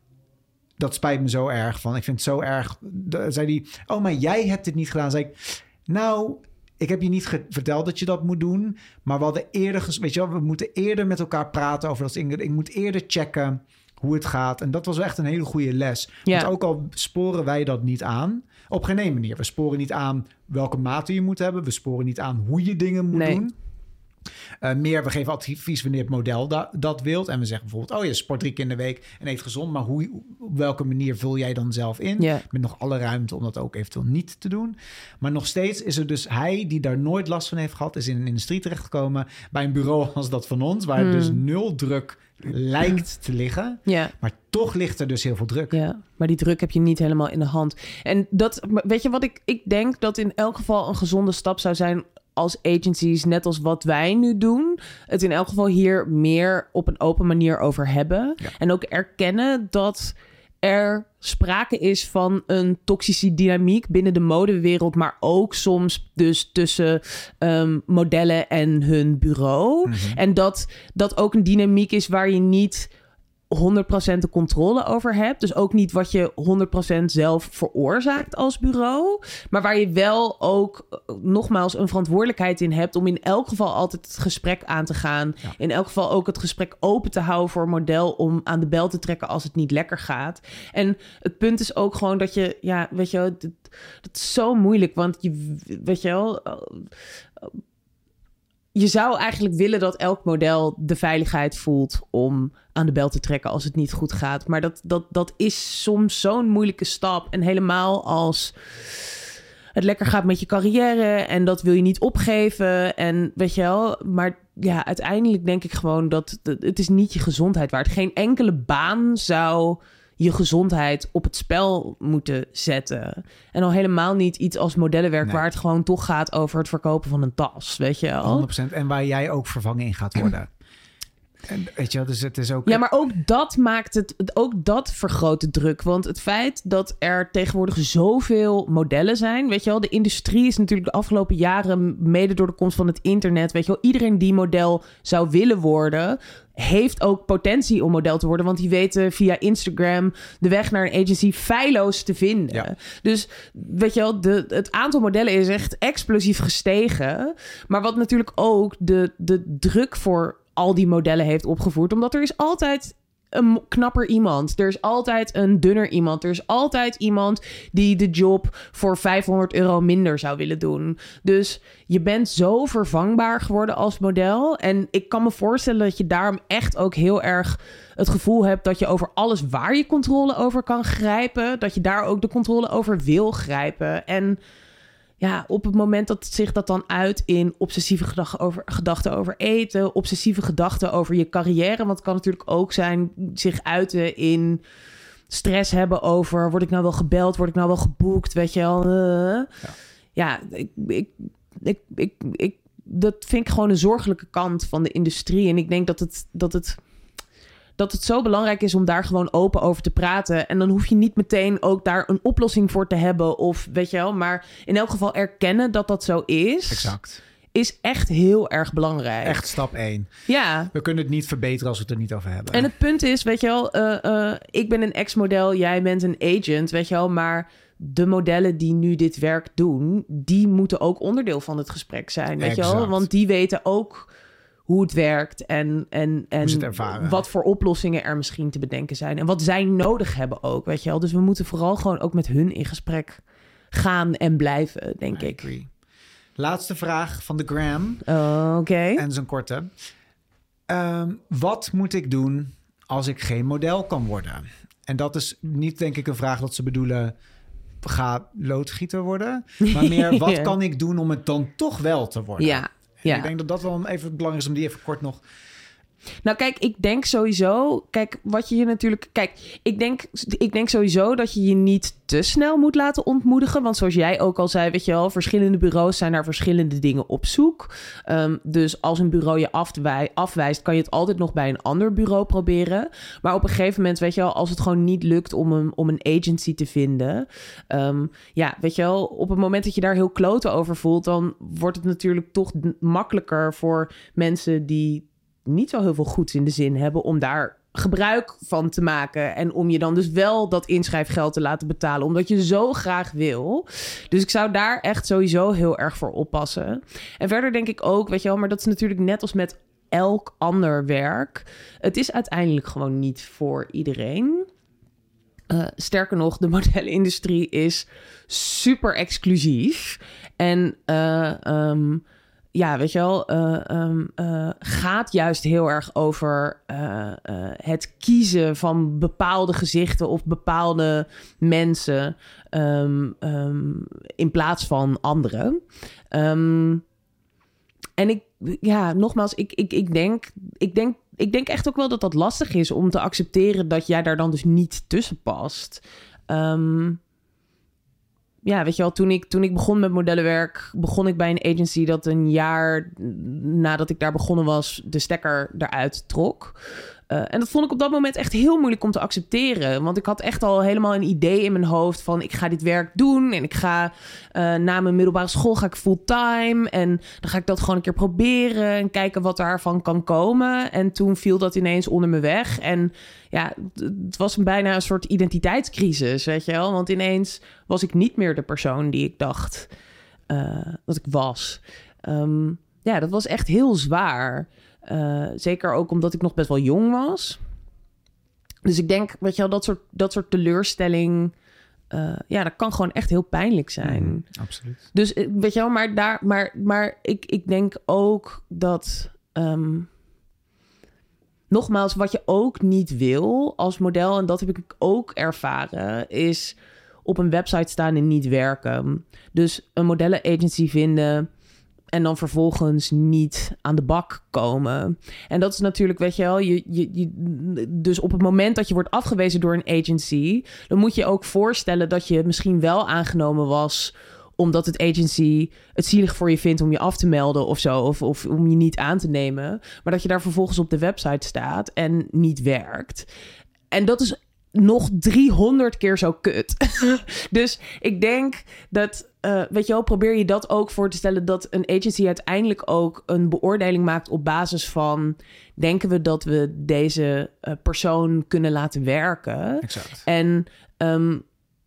dat spijt me zo erg van. Ik vind het zo erg. De, zei die, oh, maar jij hebt dit niet gedaan. Zei ik, nou, ik heb je niet ge- verteld dat je dat moet doen, maar we hadden eerder, ges- weet je wel, we moeten eerder met elkaar praten over dat ding. Ik moet eerder checken hoe het gaat. En dat was echt een hele goede les. Ja. Want ook al sporen wij dat niet aan, op geen ene manier. We sporen niet aan welke maten je moet hebben. We sporen niet aan hoe je dingen moet nee. doen. Uh, meer, we geven advies wanneer het model da- dat wilt. En we zeggen bijvoorbeeld, oh je sport drie keer in de week en eet gezond. Maar hoe, op welke manier vul jij dan zelf in? Yeah. Met nog alle ruimte om dat ook eventueel niet te doen. Maar nog steeds is er dus hij die daar nooit last van heeft gehad, is in een industrie terechtgekomen bij een bureau als dat van ons, waar mm. dus nul druk lijkt te liggen. Yeah. Maar toch ligt er dus heel veel druk. Ja, maar die druk heb je niet helemaal in de hand. En dat, weet je wat ik, ik denk dat in elk geval een gezonde stap zou zijn als agencies, net als wat wij nu doen, het in elk geval hier meer op een open manier over hebben. Ja. En ook erkennen dat er sprake is van een toxische dynamiek binnen de modewereld, maar ook soms dus tussen um, modellen en hun bureau. Mm-hmm. En dat dat ook een dynamiek is waar je niet honderd procent de controle over hebt. Dus ook niet wat je honderd procent zelf veroorzaakt als bureau. Maar waar je wel ook nogmaals een verantwoordelijkheid in hebt om in elk geval altijd het gesprek aan te gaan. Ja. In elk geval ook het gesprek open te houden voor een model om aan de bel te trekken als het niet lekker gaat. En het punt is ook gewoon dat je, ja, weet je wel, dat, dat is zo moeilijk. Want je, weet je wel, je zou eigenlijk willen dat elk model de veiligheid voelt om aan de bel te trekken als het niet goed gaat. Maar dat, dat, dat is soms zo'n moeilijke stap. En helemaal als het lekker gaat met je carrière en dat wil je niet opgeven. En weet je wel, maar ja, uiteindelijk denk ik gewoon dat het is niet je gezondheid waard. Geen enkele baan zou je gezondheid op het spel moeten zetten. En al helemaal niet iets als modellenwerk, nee, waar het gewoon toch gaat over het verkopen van een tas, weet je wel? honderd procent. En waar jij ook vervangen in gaat worden. En weet je wel, dus het is ook... Ja, maar ook dat maakt het, ook dat vergroot de druk. Want het feit dat er tegenwoordig zoveel modellen zijn, weet je wel, de industrie is natuurlijk de afgelopen jaren, mede door de komst van het internet, weet je wel, iedereen die model zou willen worden, heeft ook potentie om model te worden, want die weten via Instagram de weg naar een agency feilloos te vinden. Ja. Dus weet je wel, de, het aantal modellen is echt explosief gestegen. Maar wat natuurlijk ook de, de druk voor al die modellen heeft opgevoerd, omdat er is altijd een knapper iemand. Er is altijd een dunner iemand. Er is altijd iemand die de job voor vijfhonderd euro minder zou willen doen. Dus je bent zo vervangbaar geworden als model. En ik kan me voorstellen dat je daarom echt ook heel erg het gevoel hebt dat je over alles waar je controle over kan grijpen, dat je daar ook de controle over wil grijpen. En ja, op het moment dat zich dat dan uit in obsessieve gedachten over, gedachten over eten, obsessieve gedachten over je carrière, want het kan natuurlijk ook zijn zich uiten in stress hebben over, word ik nou wel gebeld, word ik nou wel geboekt, weet je wel. Uh, ja, ja ik, ik, ik, ik, ik, dat vind ik gewoon een zorgelijke kant van de industrie. En ik denk dat het, dat het dat het zo belangrijk is om daar gewoon open over te praten. En dan hoef je niet meteen ook daar een oplossing voor te hebben. Of weet je wel, maar in elk geval erkennen dat dat zo is. Exact. Is echt heel erg belangrijk. Echt stap één. Ja. We kunnen het niet verbeteren als we het er niet over hebben. En het punt is, weet je wel, uh, uh, ik ben een ex-model, jij bent een agent, weet je wel, maar de modellen die nu dit werk doen, die moeten ook onderdeel van het gesprek zijn, weet Exact. je wel? Want die weten ook hoe het werkt en, en, en wat voor oplossingen er misschien te bedenken zijn. En wat zij nodig hebben ook, weet je wel. Dus we moeten vooral gewoon ook met hun in gesprek gaan en blijven, denk I ik. Agree. Laatste vraag van de gram. Oké. Okay. En zo'n korte. Um, wat moet ik doen als ik geen model kan worden? En dat is niet, denk ik, een vraag dat ze bedoelen, ga loodgieter worden. Maar meer, wat ja. kan ik doen om het dan toch wel te worden? Ja. Ja. Ik denk dat dat wel even belangrijk is om die even kort nog... Nou kijk, ik denk sowieso... Kijk, wat je je natuurlijk... Kijk, ik denk, ik denk sowieso dat je je niet te snel moet laten ontmoedigen. Want zoals jij ook al zei, weet je wel, verschillende bureaus zijn naar verschillende dingen op zoek. Um, dus als een bureau je afwij- afwijst, kan je het altijd nog bij een ander bureau proberen. Maar op een gegeven moment, weet je wel, als het gewoon niet lukt om een, om een agency te vinden. Um, ja, weet je wel, op het moment dat je daar heel kloten over voelt, dan wordt het natuurlijk toch makkelijker voor mensen die niet zo heel veel goeds in de zin hebben om daar gebruik van te maken en om je dan dus wel dat inschrijfgeld te laten betalen, omdat je zo graag wil. Dus ik zou daar echt sowieso heel erg voor oppassen. En verder denk ik ook, weet je wel, maar dat is natuurlijk net als met elk ander werk. Het is uiteindelijk gewoon niet voor iedereen. Uh, sterker nog, de modellenindustrie is super exclusief. En uh, um, ja, weet je wel, uh, um, uh, gaat juist heel erg over uh, uh, het kiezen van bepaalde gezichten of bepaalde mensen um, um, in plaats van anderen. Um, en ik, ja, nogmaals, ik, ik, ik, denk, ik, denk, ik denk echt ook wel dat dat lastig is om te accepteren dat jij daar dan dus niet tussen past. Um, Ja, weet je wel, toen ik, toen ik begon met modellenwerk, begon ik bij een agency dat een jaar nadat ik daar begonnen was, de stekker eruit trok. Uh, en dat vond ik op dat moment echt heel moeilijk om te accepteren. Want ik had echt al helemaal een idee in mijn hoofd van, ik ga dit werk doen en ik ga uh, na mijn middelbare school ga ik fulltime en dan ga ik dat gewoon een keer proberen en kijken wat daarvan kan komen. En toen viel dat ineens onder me weg. En ja, het was bijna een soort identiteitscrisis, weet je wel. Want ineens was ik niet meer de persoon die ik dacht uh, dat ik was. Um, ja, dat was echt heel zwaar. Uh, zeker ook omdat ik nog best wel jong was. Dus ik denk, weet je wel, dat soort, dat soort teleurstelling, Uh, ja, dat kan gewoon echt heel pijnlijk zijn. Mm, absoluut. Dus weet je wel, maar, daar, maar, maar ik, ik denk ook dat... Um, nogmaals, wat je ook niet wil als model, en dat heb ik ook ervaren, is op een website staan en niet werken. Dus een modellenagency vinden en dan vervolgens niet aan de bak komen. En dat is natuurlijk, weet je wel, je, je, je, dus op het moment dat je wordt afgewezen door een agency, dan moet je ook voorstellen dat je misschien wel aangenomen was omdat het agency het zielig voor je vindt om je af te melden of zo, of, of om je niet aan te nemen, maar dat je daar vervolgens op de website staat en niet werkt. En dat is nog driehonderd keer zo kut. Dus ik denk dat, uh, weet je wel, probeer je dat ook voor te stellen, dat een agency uiteindelijk ook een beoordeling maakt op basis van, denken we dat we deze uh, persoon kunnen laten werken? Exact. En um,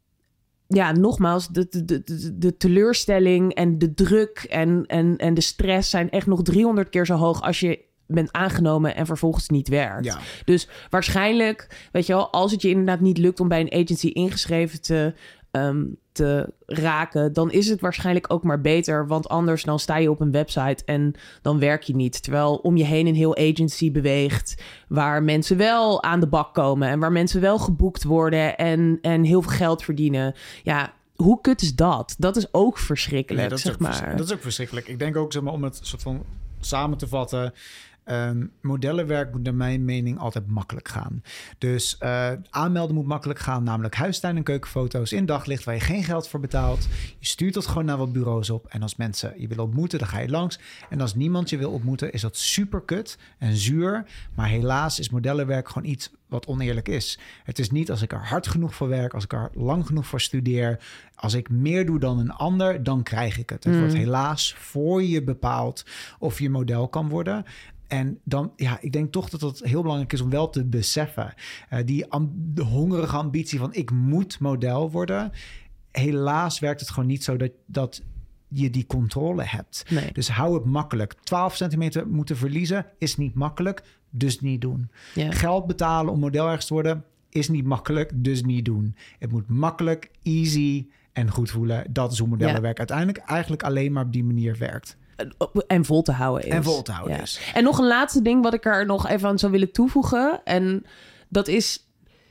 ja, nogmaals, de, de, de, de teleurstelling en de druk en, en, en de stress zijn echt nog driehonderd keer zo hoog als je bent aangenomen en vervolgens niet werkt. Ja. Dus waarschijnlijk, weet je wel, als het je inderdaad niet lukt om bij een agency ingeschreven te, um, te raken, dan is het waarschijnlijk ook maar beter, want anders dan sta je op een website en dan werk je niet. Terwijl om je heen een heel agency beweegt waar mensen wel aan de bak komen en waar mensen wel geboekt worden en, en heel veel geld verdienen. Ja, hoe kut is dat? Dat is ook verschrikkelijk, ja, dat is zeg ook maar. Vers- dat is ook verschrikkelijk. Ik denk ook, zeg maar, om het soort van samen te vatten, Um, modellenwerk moet naar mijn mening altijd makkelijk gaan. Dus uh, aanmelden moet makkelijk gaan, namelijk huistuin- en keukenfoto's in daglicht waar je geen geld voor betaalt. Je stuurt dat gewoon naar wat bureaus op en als mensen je willen ontmoeten, dan ga je langs. En als niemand je wil ontmoeten, is dat super kut en zuur. Maar helaas is modellenwerk gewoon iets wat oneerlijk is. Het is niet als ik er hard genoeg voor werk, als ik er lang genoeg voor studeer, als ik meer doe dan een ander, dan krijg ik het. Het mm. wordt helaas voor je bepaald of je model kan worden. En dan, ja, ik denk toch dat het heel belangrijk is om wel te beseffen. Uh, die amb- de hongerige ambitie van ik moet model worden, helaas werkt het gewoon niet zo dat, dat je die controle hebt. Nee. Dus hou het makkelijk. twaalf centimeter moeten verliezen is niet makkelijk, dus niet doen. Ja. Geld betalen om modelerg te worden is niet makkelijk, dus niet doen. Het moet makkelijk, easy en goed voelen. Dat is hoe modellenwerk ja. uiteindelijk eigenlijk alleen maar op die manier werkt. En vol te houden is. En vol te houden ja. is. En nog een laatste ding wat ik er nog even aan zou willen toevoegen. En dat is...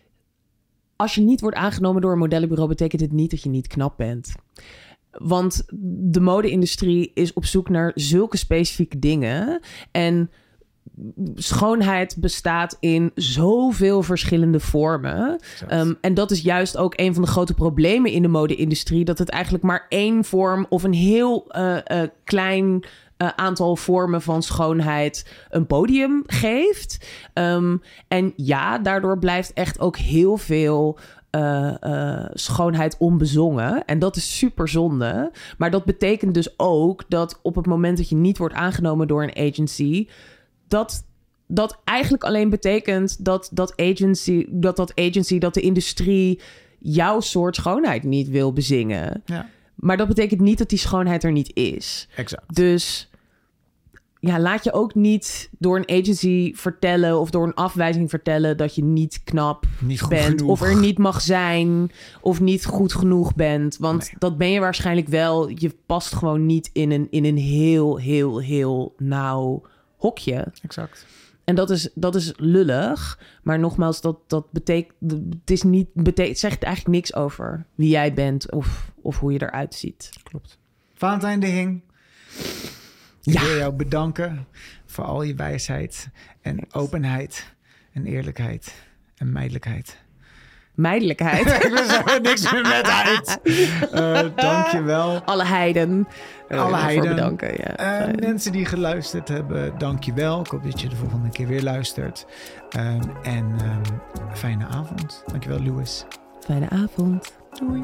Als je niet wordt aangenomen door een modellenbureau, betekent het niet dat je niet knap bent. Want de mode-industrie is op zoek naar zulke specifieke dingen. En schoonheid bestaat in zoveel verschillende vormen. Um, en dat is juist ook een van de grote problemen in de mode-industrie. Dat het eigenlijk maar één vorm of een heel uh, uh, klein uh, aantal vormen van schoonheid een podium geeft. Um, en ja, daardoor blijft echt ook heel veel Uh, uh, schoonheid onbezongen. En dat is super zonde. Maar dat betekent dus ook dat op het moment dat je niet wordt aangenomen door een agency, dat dat eigenlijk alleen betekent dat dat agency, dat dat agency, dat de industrie jouw soort schoonheid niet wil bezingen. Ja. Maar dat betekent niet dat die schoonheid er niet is. Exact. Dus ja, laat je ook niet door een agency vertellen of door een afwijzing vertellen dat je niet knap niet goed bent genoeg. Of er niet mag zijn of niet goed genoeg bent. Want nee. dat ben je waarschijnlijk wel. Je past gewoon niet in een, in een heel, heel, heel nauw hokje. Exact. En dat is, dat is lullig. Maar nogmaals, dat, dat betekent, het is niet, betekent, het zegt eigenlijk niks over wie jij bent of, of hoe je eruit ziet. Klopt. Valentijn de Hing. Ik Ja. wil jou bedanken voor al je wijsheid en openheid en eerlijkheid en meidelijkheid. Meidelijkheid. Ik wil zeggen, niks meer met heid. Uh, Dank je wel. Alle heiden. Uh, Alle heiden. Voor bedanken, ja. Uh, mensen die geluisterd hebben, dank je wel. Ik hoop dat je de volgende keer weer luistert. Um, en um, fijne avond. Dank je wel, Louis. Fijne avond. Doei.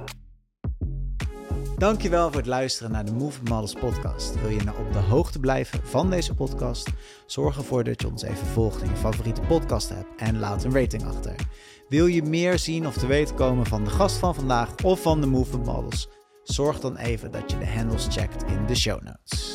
Dankjewel voor het luisteren naar de Movement Models podcast. Wil je nou op de hoogte blijven van deze podcast? Zorg ervoor dat je ons even volgt in je favoriete podcast app en laat een rating achter. Wil je meer zien of te weten komen van de gast van vandaag of van de Movement Models? Zorg dan even dat je de handles checkt in de show notes.